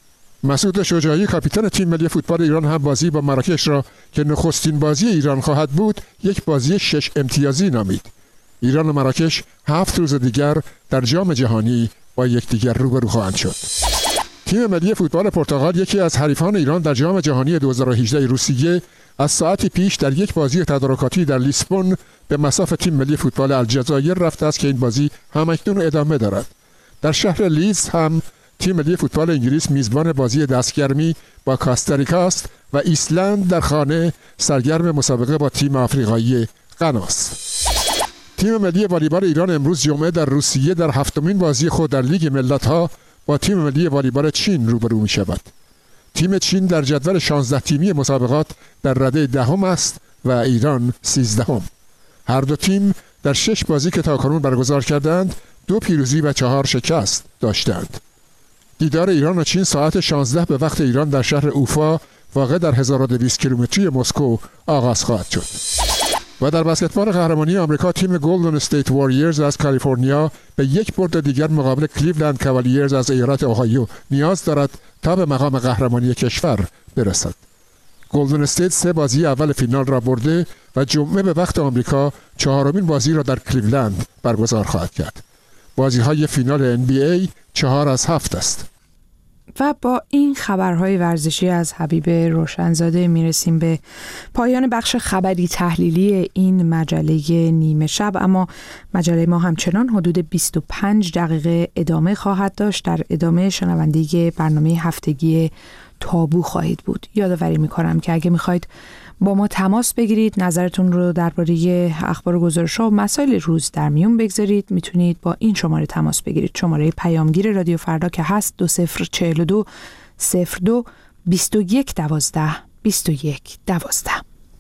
مسعود شجاعی کاپیتان تیم ملی فوتبال ایران هم بازی با مراکش را که نخستین بازی ایران خواهد بود یک بازی شش امتیازی نامید. ایران و مراکش هفت روز دیگر در جام جهانی با یکدیگر روبرو خواهند شد. تیم ملی فوتبال پرتغال یکی از حریفان ایران در جام جهانی دو هزار و هجده روسیه از ساعتی پیش در یک بازی تدارکاتی در لیسبون به مصاف تیم ملی فوتبال الجزایر رفته است که این بازی همکنون ادامه دارد. در شهر لیدز هم تیم ملی فوتبال انگلیس میزبان بازی دستگرمی با کاستاریکا است و ایسلند در خانه سرگرم مسابقه با تیم آفریقایی غناست. تیم ملی والیبال ایران امروز جمعه در روسیه در هفتمین بازی خود در لیگ ملت‌ها با تیم ملی والیبال چین روبرو می شود. تیم چین در جدول شانزده تیمی مسابقات در رده دهم است و ایران سیزدهم. هر دو تیم در شش بازی که تاکنون برگزار کردند دو پیروزی و چهار شکست داشتند. دیدار ایران و چین ساعت شانزده به وقت ایران در شهر اوفا واقع در هزار و دویست کیلومتری مسکو آغاز خواهد شد. و در بسکتبال قهرمانی آمریکا تیم گلدن استیت واریرز از کالیفرنیا به یک برد دیگر مقابل کلیولند کاوالیرز از ایالت اوهایو نیاز دارد تا به مقام قهرمانی کشور برسد. گلدن استیت سه بازی اول فینال را برده و جمعه به وقت آمریکا چهارمین بازی را در کلیولند برگزار خواهد کرد. بازی‌های فینال ان بی ای چهار از هفت است. و با این خبرهای ورزشی از حبیب روشنزاده میرسیم به پایان بخش خبری تحلیلی این مجله نیمه شب، اما مجله ما همچنان حدود بیست و پنج دقیقه ادامه خواهد داشت. در ادامه شنونده برنامه هفتگی تابو خواهید بود. یادآوری میکنم که اگه میخواید با ما تماس بگیرید، نظرتون رو درباره اخبار و گزارش‌ها و مسائل روز در میون بگذارید، میتونید با این شماره تماس بگیرید. شماره پیامگیر رادیو فردا که هست دو صفر چهل و دو صفر دو بیست و یک دوازده بیست و یک دوازده.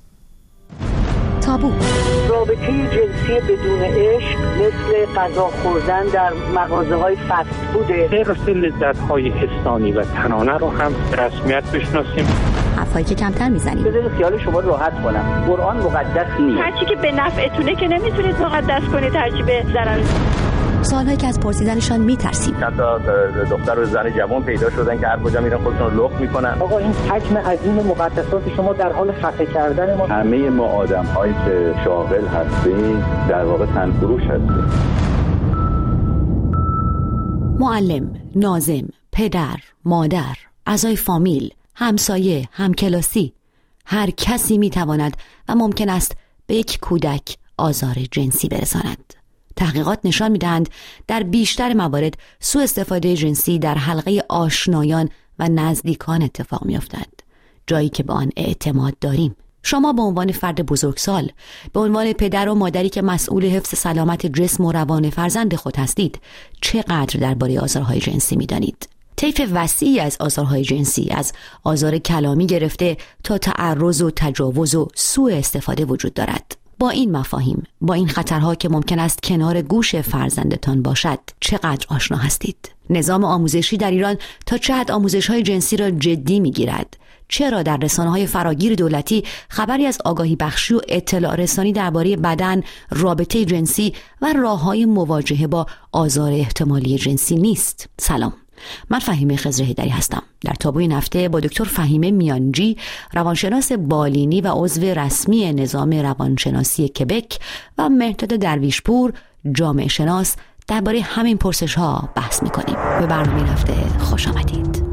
تابو. رابطه جنسی بدون عشق مثل غذا خوردن در مغازه‌های فست فوده. حفظ لذت‌های حسانی و تنانه رو هم به رسمیت بشناسیم. حرفایی که کمتر میزنیم. بذارید خیال شما راحت کنم. قرآن مقدس نیست. هرچی که به نفعتونه که نمیتونید مقدس کنید، هرچی به ضرر. سوالهایی که از پرسیدنشان میترسیم. حتی دختر و زن جوان پیدا شدن که هر کجا میرن خودشون رو لخت میکنن. آقا این حجم عظیم مقدسات شما در حال خفه کردن ما. همه ما آدم‌هایی که شاغل هستیم در واقع تنفروش هستیم. معلم، ناظم، پدر، مادر، اعضای فامیل، همسایه، همکلاسی، هر کسی میتواند و ممکن است به یک کودک آزار جنسی برساند. تحقیقات نشان می‌دهند در بیشتر موارد سوء استفاده جنسی در حلقه آشنایان و نزدیکان اتفاق می‌افتد، جایی که به آن اعتماد داریم. شما به عنوان فرد بزرگسال، به عنوان پدر و مادری که مسئول حفظ سلامت جسم و روان فرزند خود هستید، چقدر درباره آزارهای جنسی می‌دانید؟ طیف وسیعی از آزارهای جنسی، از آزار کلامی گرفته تا تعرض و تجاوز و سوء استفاده وجود دارد. با این مفاهیم، با این خطرها که ممکن است کنار گوش فرزندتان باشد، چقدر آشنا هستید؟ نظام آموزشی در ایران تا چه حد آموزش‌های جنسی را جدی می‌گیرد؟ چرا در رسانه‌های فراگیر دولتی خبری از آگاهی بخشی و اطلاع رسانی درباره بدن، رابطه جنسی و راه‌های مواجهه با آزار احتمالی جنسی نیست؟ سلام، من فهیمه خضرهیدری هستم. در تابوی این هفته با دکتر فهیمه میانجی، روانشناس بالینی و عضو رسمی نظام روانشناسی کبک، و مهرداد درویشپور، جامعه شناس، درباره همین پرسش ها بحث میکنیم. به برنامه این هفته خوش آمدید.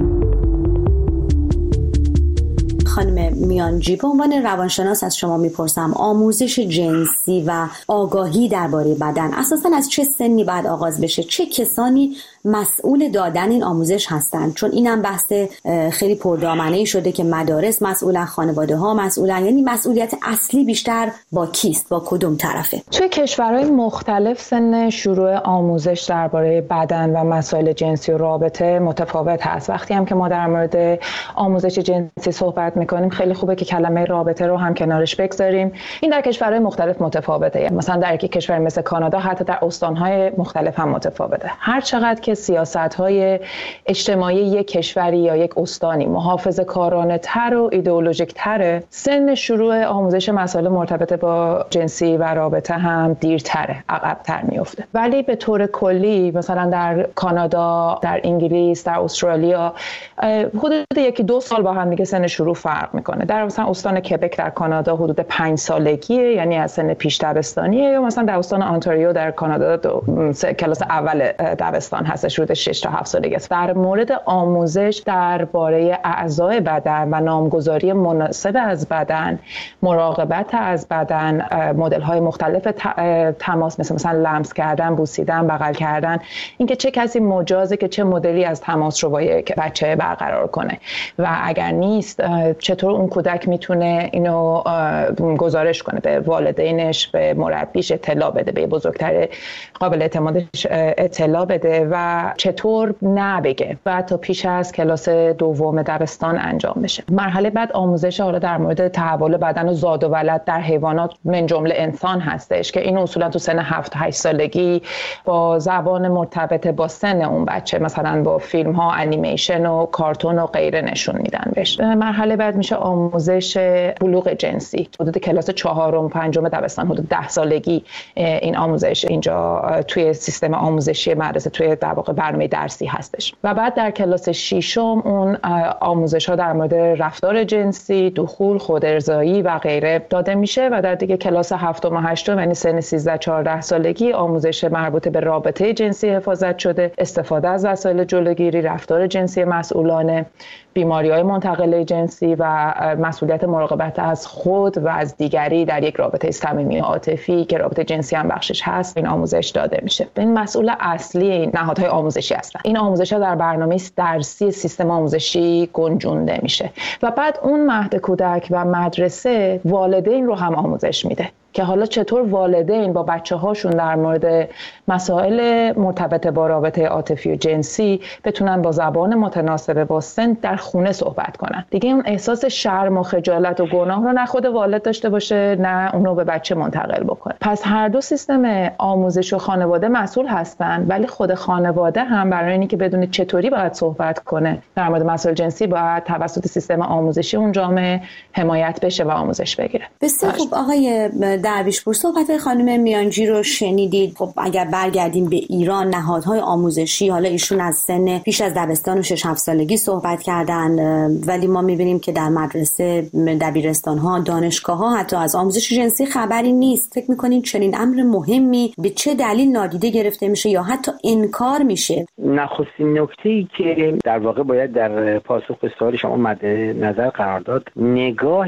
خانم میانجی، به عنوان روانشناس از شما میپرسم، آموزش جنسی و آگاهی درباره بدن اساساً از چه سنی باید آغاز بشه؟ چه کسانی مسئول دادن این آموزش هستند؟ چون اینم بحث خیلی پردامنه‌ای شده که مدارس مسئولن، خانواده ها مسئولن، یعنی مسئولیت اصلی بیشتر با کیست، با کدوم طرفه؟ توی کشورهای مختلف سن شروع آموزش درباره بدن و مسائل جنسی و رابطه متفاوت هست. وقتی هم که ما در مورد آموزش جنسی صحبت میکنیم، خیلی خوبه که کلمه رابطه رو هم کنارش بگذاریم. این در کشورهای مختلف متفاوته. مثلا در یک کشور مثل کانادا حتی در استانهای مختلف هم متفاوته. هر چقدر که سیاست‌های اجتماعی یک کشوری یا یک استانی محافظه‌کارانه‌تر و ایدئولوژیک‌تره، سن شروع آموزش مسائل مرتبط با جنسی و رابطه هم دیرتره، عقب‌تر میفته. ولی به طور کلی مثلا در کانادا، در انگلیس، در استرالیا حدود یکی دو سال با هم دیگه سن شروع فرق فرق میکنه. در مثلا استان کبک در کانادا حدود پنج سالگیه، یعنی از سن پیش دبستانیه، یا مثلا در استان آنتاریو در کانادا کلاس اول دبستان هستش، حدود شش تا هفت سالگی است. در مورد آموزش درباره اعضای بدن و نامگذاری مناسب از بدن، مراقبت از بدن، مدل‌های مختلف تماس مثل مثلا لمس کردن، بوسیدن، بغل کردن، اینکه چه کسی مجازه که چه مدلی از تماس رو با یک بچه برقرار کنه و اگر نیست چطور اون کودک میتونه اینو گزارش کنه به والدینش، به مربیش اطلاع بده، به بزرگتر قابل اعتمادش اطلاع بده و چطور نبگه و تا پیش از کلاس دوم دبستان انجام بشه. مرحله بعد آموزش حالا در مورد تحول بدن و زاد و ولد در حیوانات من جمله انسان هستش که این اصولا تو سن هفت هشت سالگی با زبان مرتبط با سن اون بچه، مثلا با فیلم ها، انیمیشن و کارتون و غیره نشون میدن بهش. مرحله بعد میشه آموزش بلوغ جنسی، حدود کلاس چهارم پنجم دبستان، حدود ده سالگی این آموزش اینجا توی سیستم آموزشی مدرسه توی در واقع برنامه درسی هستش. و بعد در کلاس ششم اون آموزش ها در مورد رفتار جنسی، دخول، خودارضایی و غیره داده میشه و در دیگه کلاس هفتم و هشتم یعنی سن سیزده چهارده سالگی آموزش مربوط به رابطه جنسی حفاظت شده، استفاده از وسایل جلوگیری، رفتار جنسی مسئولانه، بیماری‌های منتقله جنسی و مسئولیت مراقبت از خود و از دیگری در یک رابطه صمیمی عاطفی که رابطه جنسی هم بخشش هست این آموزش داده میشه. این مسئول اصلی این نهادهای آموزشی هستن. این آموزش‌ها در برنامه درسی سیستم آموزشی گنجونده میشه و بعد اون مهد کودک و مدرسه والدین رو هم آموزش میده که حالا چطور والدین با بچه هاشون در مورد مسائل مرتبط با رابطه عاطفی و جنسی بتونن با زبان متناسب با سن در خونه صحبت کنن. دیگه اون احساس شرم و خجالت و گناه رو نه خود والد داشته باشه نه اونو به بچه منتقل بکنه. پس هر دو سیستم آموزش و خانواده مسئول هستن، ولی خود خانواده هم برای اینکه بدونه چطوری باید صحبت کنه در مورد مسائل جنسی باید توسط سیستم آموزشی اون جامعه حمایت بشه و آموزش بگیره. بسیار خوب آقای درویشپور، صحبت خانم میانجی رو شنیدید. خب اگر برگردیم به ایران، نهادهای آموزشی، حالا ایشون از سن پیش از دبستان و شش هفت سالگی صحبت کردن، ولی ما میبینیم که در مدرسه، دبیرستان‌ها، دانشگاه‌ها حتی از آموزش جنسی خبری نیست. فکر می‌کنید چنین امر مهمی به چه دلیل نادیده گرفته میشه یا حتی انکار میشه؟ نخستین نکته‌ای که در واقع باید در پاسخ به سوال شما مد نظر قرار داد، نگاه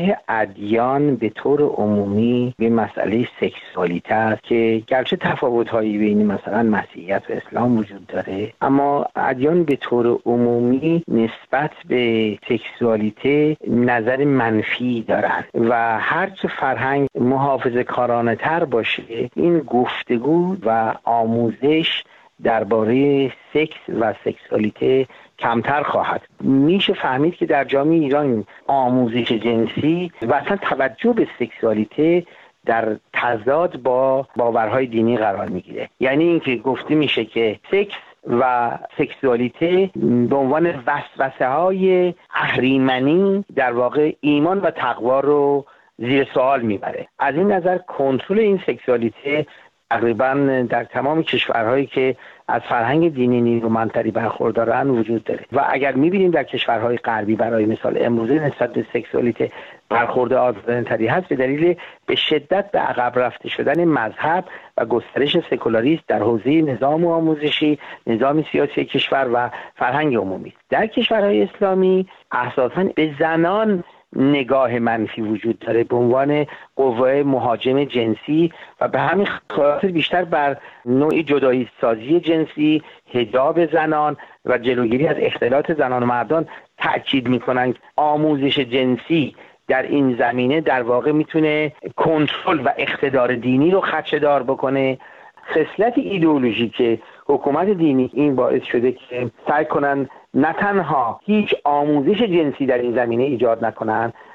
ادیان به طور عمومی به مسئله سکسوالیته است که گرچه تفاوت‌هایی بین مثلا مسیحیت و اسلام وجود داره، اما ادیان به طور عمومی نسبت به سکسوالیته نظر منفی دارند و هرچه فرهنگ محافظه‌کارانه تر باشه این گفتگو و آموزش درباره سکس و سکسوالیته کمتر خواهد. میشه فهمید که در جامعه ایران آموزش جنسی و اصلا توجه به سکسوالیته در تضاد با باورهای دینی قرار میگیره. یعنی اینکه گفته میشه که سکس و سکسوالیته به عنوان وسوسه های اهریمنی در واقع ایمان و تقوا رو زیر سوال میبره. از این نظر کنترل این سکسوالیته تقریبا در تمام کشورهایی که از فرهنگ دینی نیرومندتری برخوردارن وجود داره و اگر میبینیم در کشورهای غربی برای مثال امروزه نسبت به سکسوالیته برخورد آزادانه‌تری هست به دلیل به شدت به عقب رفته شدن مذهب و گسترش سکولاریسم در حوزه نظام آموزشی، نظام سیاسی کشور و فرهنگ عمومی. در کشورهای اسلامی اساساً به زنان نگاه منفی وجود داره به عنوان قوه مهاجم جنسی و به همین خاطر بیشتر بر نوعی جدایی سازی جنسی، حجاب زنان و جلوگیری از اختلاط زنان و مردان تأکید میکنن. آموزش جنسی در این زمینه در واقع میتونه کنترل و اقتدار دینی رو خدشه‌دار بکنه. خصلت ایدئولوژی که حکومت دینی این باعث شده که سعی کنن نه تنها هیچ آموزش جنسی در این زمینه ایجاد نکنن،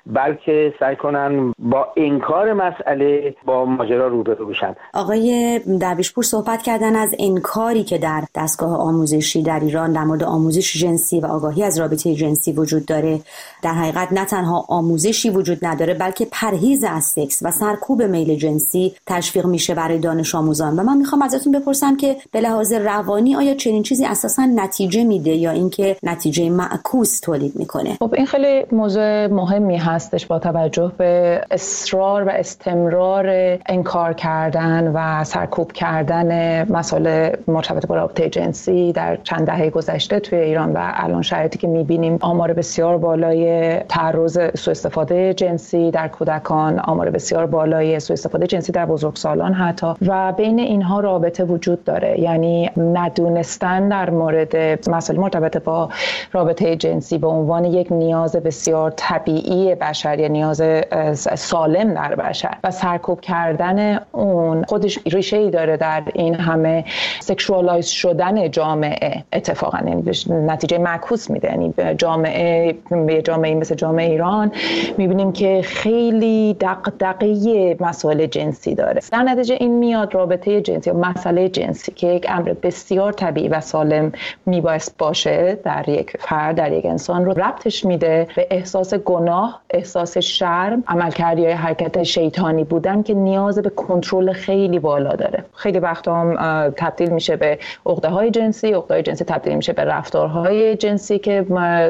بلکه سعی کنن با انکار مسئله با ماجرا روبرو بشن. آقای درویشپور صحبت کردن از انکاری که در دستگاه آموزشی در ایران در مورد آموزش جنسی و آگاهی از رابطه جنسی وجود داره. در حقیقت نه تنها آموزشی وجود نداره بلکه پرهیز از سکس و سرکوب میل جنسی تشویق میشه برای دانش آموزان. و من میخوام ازتون بپرسم که به لحاظ روانی آیا چنین چیزی اساساً نتیجه میده یا اینکه نتیجه معکوس تولید میکنه؟ خب این خیلی موضوع مهمی هستش با توجه به اصرار و استمرار انکار کردن و سرکوب کردن مسائل مرتبط با رابطه جنسی در چند دهه گذشته توی ایران و الان شرایطی که میبینیم آمار بسیار بالای تعرض سوء استفاده جنسی در کودکان، آمار بسیار بالای سوء استفاده جنسی در بزرگسالان حتی، و بین اینها رابطه وجود داره. یعنی ندونستن در مورد مسائل مرتبط با رابطه جنسی به عنوان یک نیاز بسیار طبیعی بشر یا نیاز سالم در بشر و سرکوب کردن اون خودش ریشه‌ای داره در این همه سکشوالایز شدن جامعه. اتفاقا نتیجه معکوس میده. یعنی جامعه به جامعه مثل جامعه ایران میبینیم که خیلی دغدغه مسائل جنسی داره. در نتیجه این میاد رابطه جنسی یا مسئله جنسی که یک امر بسیار طبیعی و سالم میبایست باشه در یک فرد، در یک انسان، رو ربطش میده به احساس گناه، احساس شرم، عملکردی یا حرکت شیطانی بودن که نیاز به کنترل خیلی بالا داره. خیلی وقتا هم تبدیل میشه به عقده‌های جنسی، عقده‌های جنسی تبدیل میشه به رفتارهای جنسی که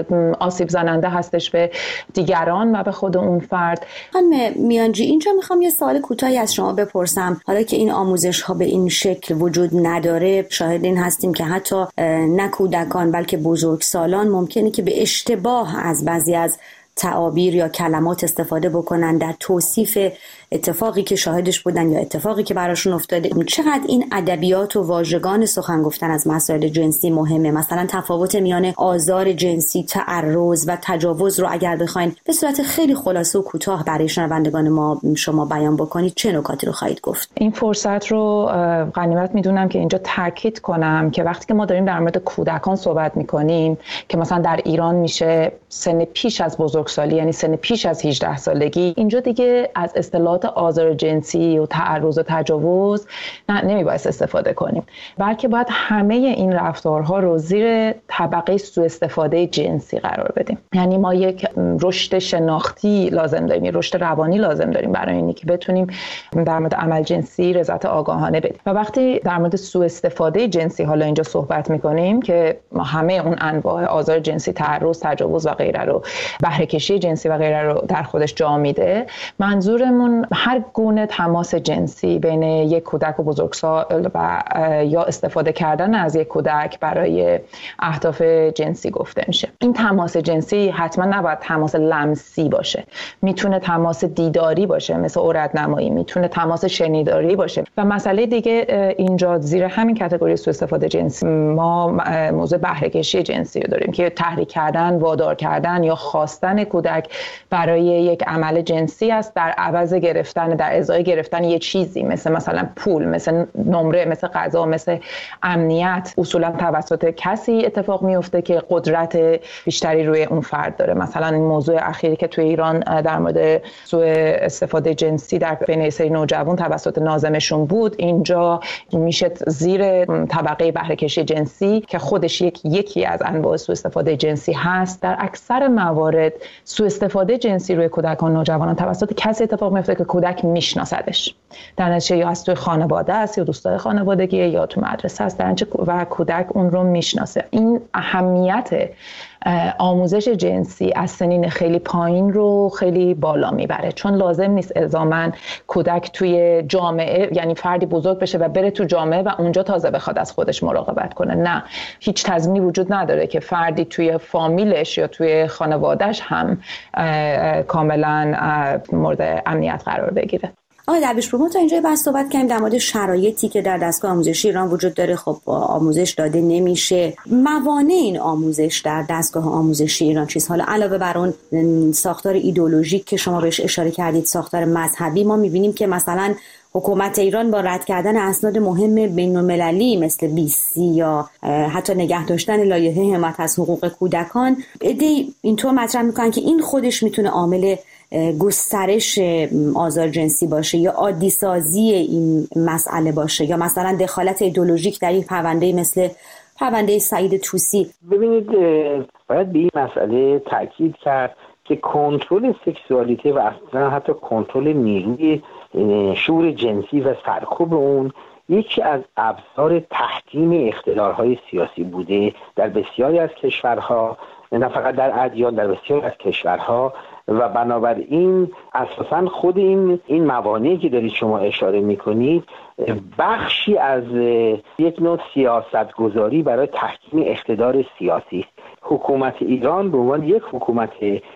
آسیب زننده هستش به دیگران و به خود اون فرد. خانم میانجی، اینجا میخوام یه سوال کوتاهی از شما بپرسم. حالا که این آموزش ها به این شکل وجود نداره، شاهد این هستیم که حتی نه کودکان بلکه بزرگسالان ممکنه که به اشتباه از بعضی از تعابیر یا کلمات استفاده بکنن در توصیف اتفاقی که شاهدش بودن یا اتفاقی که براشون افتاده. چقدر این ادبیات و واژگان سخن گفتن از مسائل جنسی مهمه؟ مثلا تفاوت میان آزار جنسی، تعرض و تجاوز رو اگر بخواین به صورت خیلی خلاصه و کوتاه برای شنوندگان ما شما بیان بکنید، چه نکاتی رو خواهید گفت؟ این فرصت رو غنیمت میدونم که اینجا تاکید کنم که وقتی که ما داریم در مورد کودکان صحبت میکنیم که مثلا در ایران میشه سن پیش از بزرگسالی، یعنی سن پیش از هجده سالگی، اینجا دیگه از اصطلاحات آزار جنسی و تعرض و تجاوز نه نمیباید استفاده کنیم، بلکه باید همه این رفتارها رو زیر طبقه سوء استفاده جنسی قرار بدیم. یعنی ما یک رشد شناختی لازم داریم، یک رشد روانی لازم داریم برای اینی که بتونیم در مورد عمل جنسی رضایت آگاهانه بدیم. و وقتی در مورد سوء استفاده جنسی حالا اینجا صحبت میکنیم که همه اون انواع آزار جنسی، تعرض، تجاوز و غیره رو، بهره کشی جنسی و غیره رو در خودش جا میده، منظورمون هر گونه تماس جنسی بین یک کودک و بزرگسال و یا استفاده کردن از یک کودک برای اهداف جنسی گفته میشه. این تماس جنسی حتما نباید تماس لمسی باشه، میتونه تماس دیداری باشه مثل عورت‌نمایی، میتونه تماس شنیداری باشه. و مسئله دیگه اینجا زیر همین کاتگوری سوء استفاده جنسی ما موضوع بهره کشی جنسی رو داریم که تحریک کردن، وادار کردن یا خواستن کودک برای یک عمل جنسی است در عوض گرفتن، در ازای گرفتن یه چیزی مثل مثلا پول، مثل نمره، مثل غذا، مثل امنیت. اصولا توسط کسی اتفاق میفته که قدرت بیشتری روی اون فرد داره. مثلا این موضوع اخیری که توی ایران در مورد سوء استفاده جنسی در بین سری نوجوان توسط ناظمشون بود، اینجا میشه زیر طبقه بهره کشی جنسی که خودش یک یکی از انواع سوء استفاده جنسی هست. در اکثر موارد سوء استفاده جنسی روی کودکان و نوجوانان توسط کسی اتفاق میفته که کودک میشناسدش. در نتیجه یا از توی خانواده است یا دوستای خانوادگی یا تو مدرسه است در نتیجه و کودک اون رو میشناسه. این اهمیت آموزش جنسی از سنین خیلی پایین رو خیلی بالا میبره، چون لازم نیست الزاماً کودک توی جامعه، یعنی فردی بزرگ بشه و بره تو جامعه و اونجا تازه بخواد از خودش مراقبت کنه. نه، هیچ تضمینی وجود نداره که فردی توی فامیلش یا توی خانوادهش هم کاملاً مورد امنیت قرار بگیره. آقای درویشپور، ما تا اینجا بحث صحبت کردیم در مورد شرایطی که در دستگاه آموزشی ایران وجود داره. خب آموزش داده نمیشه. موانع این آموزش در دستگاه آموزشی ایران چیز؟ حالا علاوه بر اون ساختار ایدئولوژیک که شما بهش اشاره کردید، ساختار مذهبی، ما میبینیم که مثلا حکومت ایران با رد کردن اسناد مهم بین‌المللی مثل بی سی یا حتی نگه داشتن لایحه حمایت از حقوق کودکان، ایده اینطور مطرح میکنن که این خودش میتونه عامل گسترش آزار جنسی باشه یا عادی سازی این مسئله باشه، یا مثلا دخالت ایدئولوژیک در این پرونده مثل پرونده سعید طوسی. ببینید، باید به این مسئله تاکید کرد که کنترل سکسوالیته و اصلا حتی کنترل نیروی شعور جنسی و سرکوب اون یکی از ابزار تحکیم اقتدارهای سیاسی بوده در بسیاری از کشورها، نه فقط در ادیان، در بسیاری از کشورها. و بنابراین اساساً خود این این موانعی که دارید شما اشاره میکنید بخشی از یک نوع سیاست گذاری برای تحکیم اقتدار سیاسی است. حکومت ایران به عنوان یک حکومت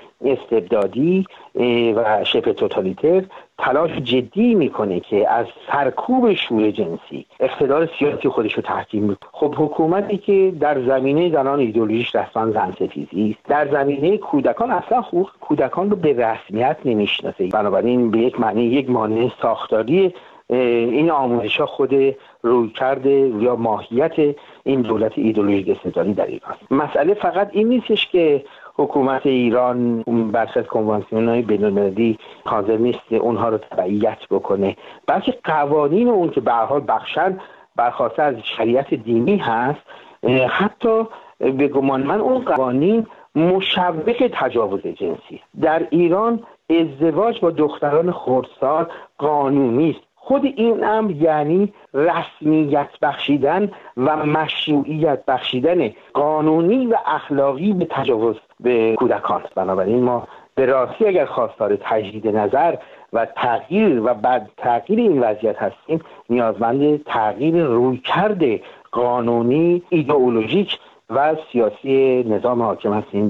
استبدادی و شبه توتالیتر تلاش جدی میکنه که از سرکوب شور جنسی اقتدار سیاسی خودش رو تحکیم میکنه. خب حکومتی که در زمینه زنان ایدئولوژیش رسما زن ستیزی است، در زمینه کودکان اصلا حقوق کودکان رو به رسمیت نمیشناسه، بنابراین به یک معنی یک مانع ساختاری این آموزش‌ها خود رویکرد یا ماهیت این دولت ایدئولوژیک استبدادی در ایران. مسئله فقط این نیستش که حکومت ایران بر اساس کنوانسیون‌های بین‌المللی حاضر نیست اونها رو تبعیت بکنه، بلکه قوانین اون که به هر حال بخشن برخواسته از شریعت دینی هست، حتی به گمان من اون قوانین مشوق تجاوز جنسی. در ایران ازدواج با دختران خردسال قانونی است. خود این امر یعنی رسمیت بخشیدن و مشروعیت بخشیدن قانونی و اخلاقی به تجاوز به کودکان. بنابراین ما به راستی اگر خواستار تجدید نظر و تغییر و بعد تغییر این وضعیت هستیم، نیازمند تغییر رویکرد قانونی، ایدئولوژیک و سیاسی نظام حاکم هستیم.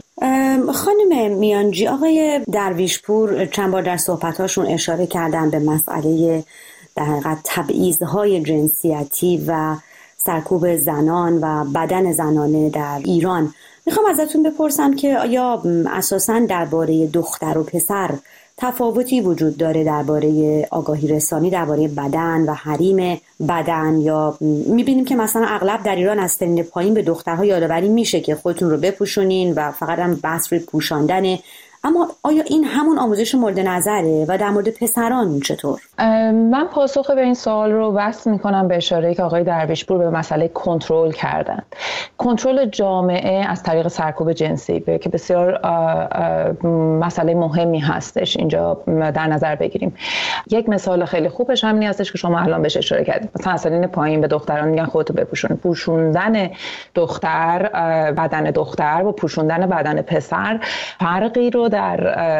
خانم میانجی، آقای درویشپور چند بار در صحبتاشون اشاره کردن به مسئله در حقیقت تبعیض‌های جنسیتی و سرکوب زنان و بدن زنانه در ایران. میخوام ازتون بپرسم که آیا اساساً درباره دختر و پسر تفاوتی وجود داره درباره آگاهی رسانی درباره بدن و حریم بدن، یا میبینیم که مثلا اغلب در ایران از سن پایین به دخترها یادآوری میشه که خودتون رو بپوشونین و فقط هم بحث روی پوشاندنه، اما آیا این همون آموزش مورد نظره و در مورد پسران چطور؟ من پاسخ به این سوال رو وصل میکنم به اشاره‌ای که آقای درویشپور به مسئله کنترل کردند. کنترل جامعه از طریق سرکوب جنسی که بسیار مسئله مهمی هستش اینجا در نظر بگیریم. یک مثال خیلی خوبش همین هستش که شما الان بهش اشاره کردید. مثلا سنین پایین به دختران میگن خودتو بپوشون. پوشوندن دختر بدن دختر و پوشوندن بدن پسر فرقی رو در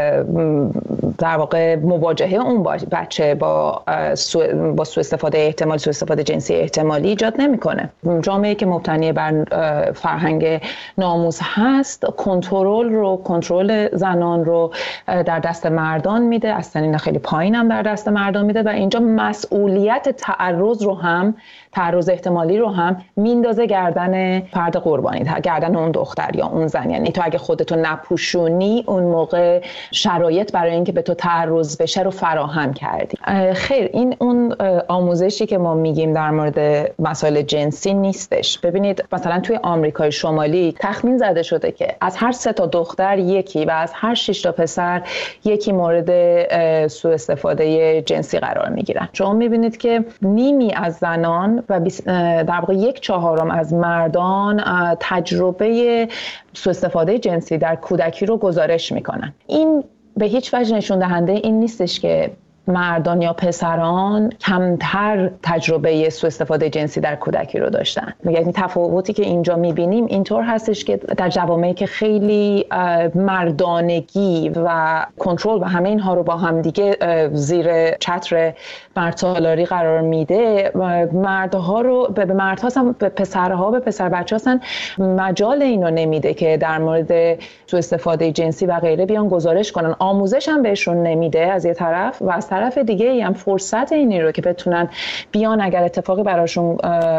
در واقع مواجهه اون بچه با سو با سوء استفاده احتمال سوء استفاده جنسی احتمالی ایجاد نمیکنه. جامعه‌ای که مبتنی بر فرهنگ ناموس هست کنترل رو کنترل زنان رو در دست مردان میده، از سنین خیلی پایین هم در دست مردان میده و اینجا مسئولیت تعرض رو هم تعرض احتمالی رو هم میندازه گردن فرد قربانی، گردن اون دختر یا اون زن. یعنی تو اگه خودتو نپوشونی اون موقع شرایط برای اینکه به تو تعرض بشه رو فراهم کردی. خیر، این اون آموزشی که ما میگیم در مورد مسائل جنسی نیستش. ببینید مثلا توی آمریکای شمالی تخمین زده شده که از هر سه تا دختر یکی و از هر شش تا پسر یکی مورد سوء استفاده جنسی قرار میگیرن. شما میبینید که نیمی از زنان و در واقع یک چهارم از مردان تجربه سوء استفاده جنسی در کودکی رو گزارش میکنن. این به هیچ وجه نشون دهنده این نیستش که مردان یا پسران کمتر تجربه سوء استفاده جنسی در کودکی رو داشتن. یعنی تفاوتی که اینجا میبینیم اینطور هستش که در جوامعی که خیلی مردانگی و کنترل و همه اینها رو با هم دیگه زیر چتر مردسالاری قرار میده، مردها رو به مردها هم به پسرها به پسر بچه هستن مجال اینو نمیده که در مورد سوء استفاده جنسی و غیره بیان گزارش کنن. آموزش هم بهشون نمیده از یه طرف و از طرف دیگه ای هم فرصت اینی رو که بتونن بیان اگر اتفاقی براشون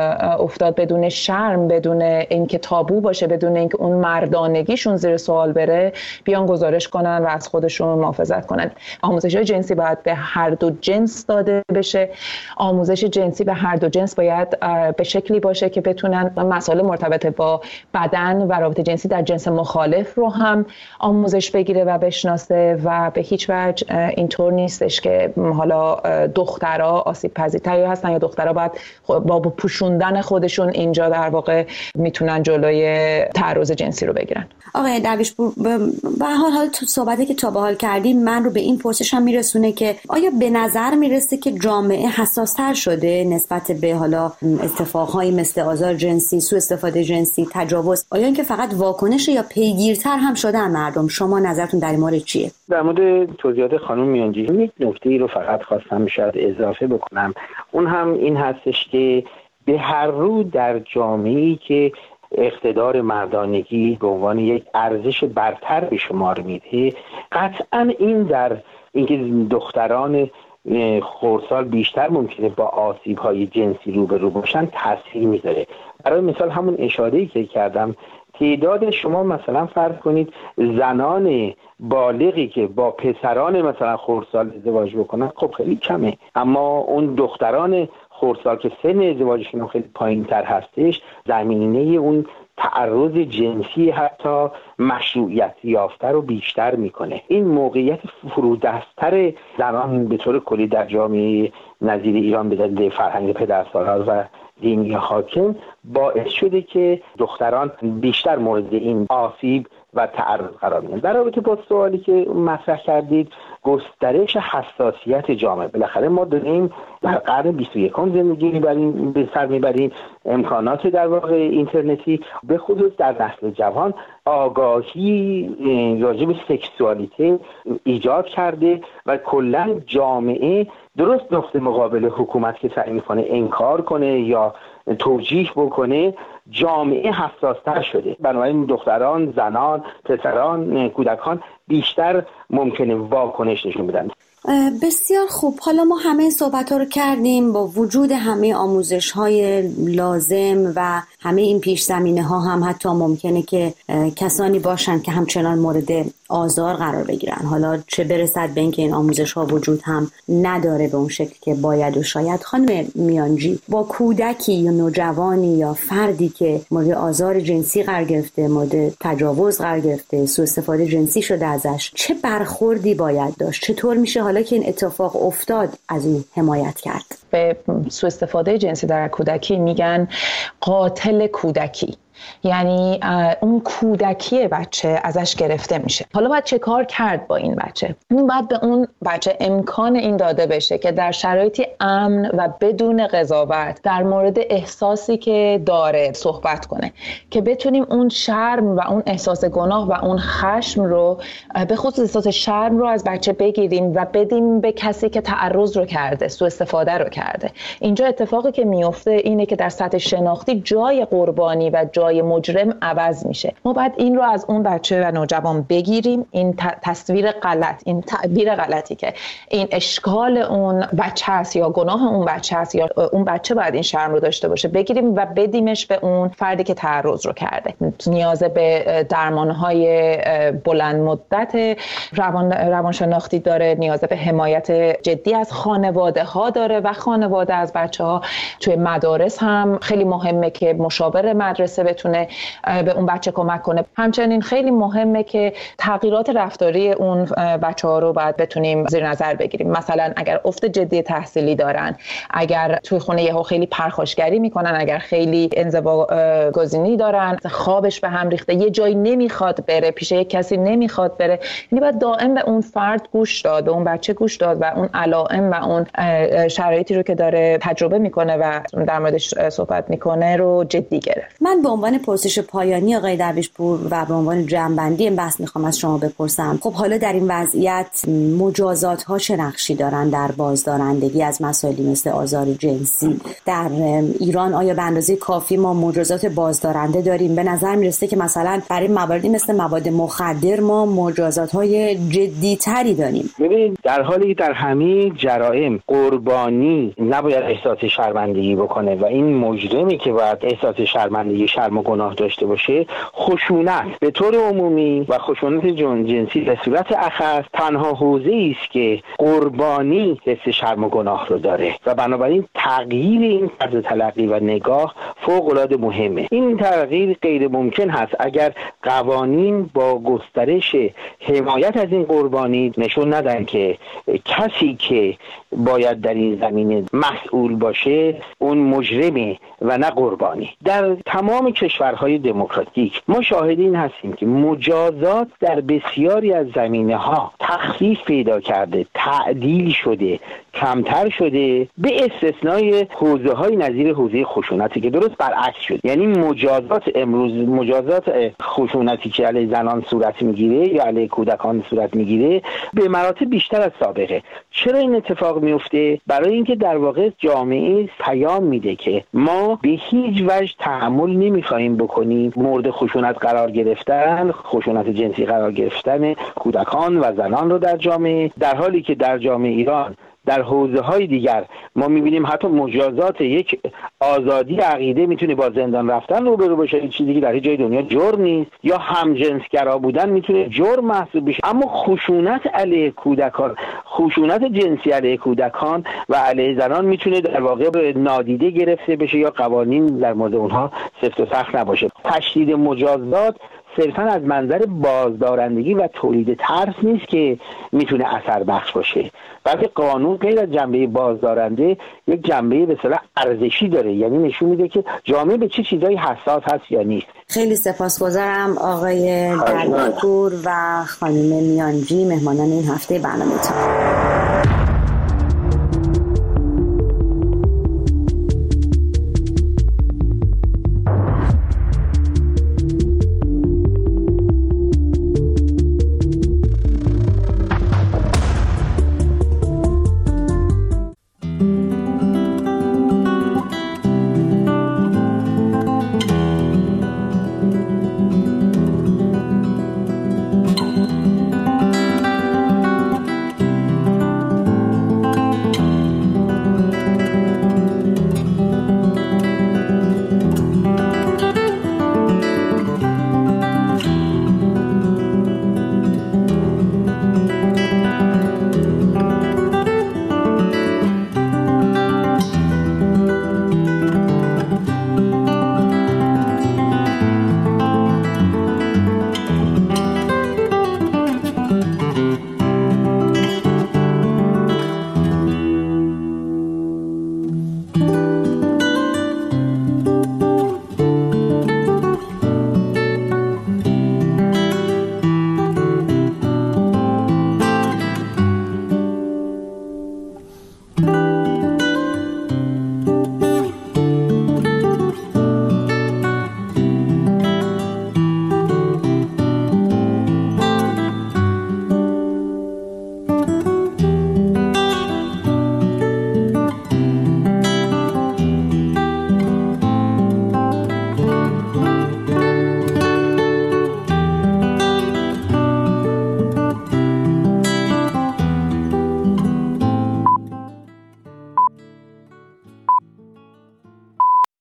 افتاد بدون شرم، بدون اینکه تابو باشه، بدون اینکه اون مردانگیشون زیر سوال بره، بیان گزارش کنن و از خودشون محافظت کنن. آموزش جنسی باید به هر دو جنس داده بشه. آموزش جنسی به هر دو جنس باید به شکلی باشه که بتونن مسائل مرتبط با بدن و رابطه جنسی در جنس مخالف رو هم آموزش بگیره و بشناسه و به هیچ وجه اینطور نیستش که حالا دخترها آسیب پذیرتری هستن یا دخترها باید با پوشوندن خودشون اینجا در واقع میتونن جلوی تعرض جنسی رو بگیرن. آقای درویشپور، به هر حال تو صحبتی که تا به حال کردیم من رو به این پرسش هم میرسونه که آیا به نظر میرسه که جامعه حساس‌تر شده نسبت به حالا اتفاقهایی مثل آزار جنسی، سوء استفاده جنسی، تجاوز؟ آیا اینکه فقط واکنش یا پیگیرتر هم شدن مردم؟ شما نظرتون در این مورد چیه؟ در مورد توضیحات خانم میانجی یک نکته‌ای رو فقط خواستم شاید اضافه بکنم. اون هم این هستش که به هر رو در جامعه‌ای که اقتدار مردانگی به عنوان یک ارزش برتر به شمار میده، قطعا این در اینکه دختران خردسال بیشتر ممکنه با آسیب‌های جنسی روبرو باشن تاثیر میذاره. برای مثال همون اشاره‌ای که کردم، تعداد شما مثلا فرض کنید زنان بالغی که با پسران مثلا خردسال ازدواج بکنن خب خیلی کمه، اما اون دختران خردسال که سن ازدواجشون خیلی پایین‌تر هستش، زمینه اون تعرض جنسی حتی مشروعیت یافته رو بیشتر میکنه. این موقعیت فرودستر زنان به طور کلی در جامعه نظیر ایران به دلیل فرهنگ پدرسالار و دینی حاکم باعث شده که دختران بیشتر مورد این آسیب و تعرض قرار میگیرن. در رابطه با سوالی که مطرح کردید، گسترش حساسیت جامعه، بالاخره ما داریم در قرن بیست و یکم زندگی می‌بریم، به سر می‌بریم، امکانات در واقع اینترنتی به خصوص در نسل جوان آگاهی راجع به سکسوالیته ایجاد کرده و کلا جامعه درست نقطه مقابل حکومت که سعی می‌کنه انکار کنه یا توجیه بکنه، جامعه حساس‌تر شده. بنابراین دختران، زنان، پسران، کودکان بیشتر ممکنه واکنش نشون بدن. بسیار خوب. حالا ما همه صحبت ها رو کردیم. با وجود همه آموزش های لازم و همه این پیش زمینه ها هم حتی ممکنه که کسانی باشن که همچنان مورد آزار قرار بگیرن. حالا چه برسد به اینکه این آموزش ها وجود هم نداره به اون شکل که باید و شاید. خانم میانجی، با کودکی یا نوجوانی یا فردی که مورد آزار جنسی قرار گرفته، مورد تجاوز قرار گرفته، سوء استفاده جنسی شده ازش، چه برخوردی باید داشت؟ چطور میشه حالا که این اتفاق افتاد از اون حمایت کرد؟ به سوء استفاده جنسی در کودکی میگن قاتل کودکی، یعنی اون کودکی بچه ازش گرفته میشه. حالا باید چه کار کرد با این بچه؟ این باید به اون بچه امکان این داده بشه که در شرایطی امن و بدون قضاوت در مورد احساسی که داره صحبت کنه، که بتونیم اون شرم و اون احساس گناه و اون خشم رو، به خصوص احساس شرم رو از بچه بگیریم و بدیم به کسی که تعرض رو کرده، سوء استفاده رو کرده. اینجا اتفاقی که میفته اینه که در سطح شناختی جای قربانی و جای مجرم عوض میشه. ما باید این رو از اون بچه و نوجوان بگیریم، این تصویر غلط، این تعبیر غلطی که این اشکال اون بچه است یا گناه اون بچه است یا اون بچه باید این شرم رو داشته باشه، بگیریم و بدیمش به اون فردی که تعرض رو کرده. نیاز به درمانهای بلند مدت روان روانشناختی داره، نیاز به حمایت جدی از خانواده ها داره و خانواده از بچه ها. توی مدارس هم خیلی مهمه که مشاور مدرسه بتونه به اون بچه کمک کنه. همچنین خیلی مهمه که تغییرات رفتاری اون بچه ها رو باید بتونیم زیر نظر بگیریم. مثلا اگر افت جدی تحصیلی دارن، اگر توی خونه یهو خیلی پرخاشگری میکنن، اگر خیلی انزوا گزینی دارن، خوابش به هم ریخته، یه جایی نمیخواد بره، پیش یک کسی نمیخواد بره، یعنی باید دائم به اون فرد گوش داد، به اون بچه گوش داد و اون علائم و اون شرایطی رو که داره تجربه میکنه و در موردش صحبت میکنه رو جدی گرفت. من به عنوان عنوان پرسش پایانی آقای درویشپور و به عنوان جمع‌بندی این بحث میخوام از شما بپرسم، خب حالا در این وضعیت مجازات ها چه نقشی دارن در بازدارندگی از مسائلی مثل آزار جنسی در ایران؟ آیا به اندازه کافی ما مجازات بازدارنده داریم؟ به نظر میرسه که مثلا برای مواردی مثل مواد مخدر ما مجازات های جدی تری داریم. ببینید در حالی که در همه جرائم قربانی نباید احساس شرمندگی بکنه و این مجرمی که باید احساس شرمندگی، شرم و گناه داشته باشه، خشونت به طور عمومی و خشونت جنسی به صورت اخص تنها حوزه‌ای است که قربانی حس شرم و گناه رو داره و بنابراین تغییر این طرز تلقی و نگاه فوق‌العاده مهمه. این تغییر غیر ممکن هست اگر قوانین با گسترش حمایت از این قربانی نشون ندن که کسی که باید در این زمینه مسئول باشه اون مجرمه و نه قربانی. در تمام کشورهای دموکراتیک ما شاهد این هستیم که مجازات در بسیاری از زمینه‌ها تخفیف پیدا کرده، تعدیل شده، کمتر شده، به استثنای حوزه‌های نظیر حوزه خشونتی که درست برعکس شد. یعنی مجازات امروز، مجازات خشونتی که علیه زنان صورت میگیره یا علیه کودکان صورت میگیره به مراتب بیشتر از سابقه. چرا این اتفاق میفته؟ برای اینکه در واقع جامعه پیام میده که ما به هیچ وجه تحمل نمیخوایم بکنیم مورد خشونت قرار گرفتن، خشونت جنسی قرار گرفتن کودکان و زنان رو در جامعه، در حالی که در جامعه ایران در حوزه‌های دیگر ما می‌بینیم حتی مجازات یک آزادی عقیده میتونه با زندان رفتن روبرو باشه، این چیزی که در هیچ جای دنیا جرم نیست، یا همجنسگرا بودن میتونه جرم محسوب بشه. اما خشونت علیه کودکان، خشونت جنسی علیه کودکان و علیه زنان میتونه در واقع به نادیده گرفته بشه یا قوانین در مورد اونها سفت و سخت نباشه. تشدید مجازات صرفاً از منظر بازدارندگی و تولید ترس نیست که میتونه اثر بخش باشه، بلکه قانون غیر از جنبه بازدارنده یک جنبه به اصطلاح ارزشی داره، یعنی نشون میده که جامعه به چه چیزایی حساس هست یا نیست. خیلی سپاسگزارم آقای درویشپور و خانم میانجی، مهمانان این هفته برنامه‌تون.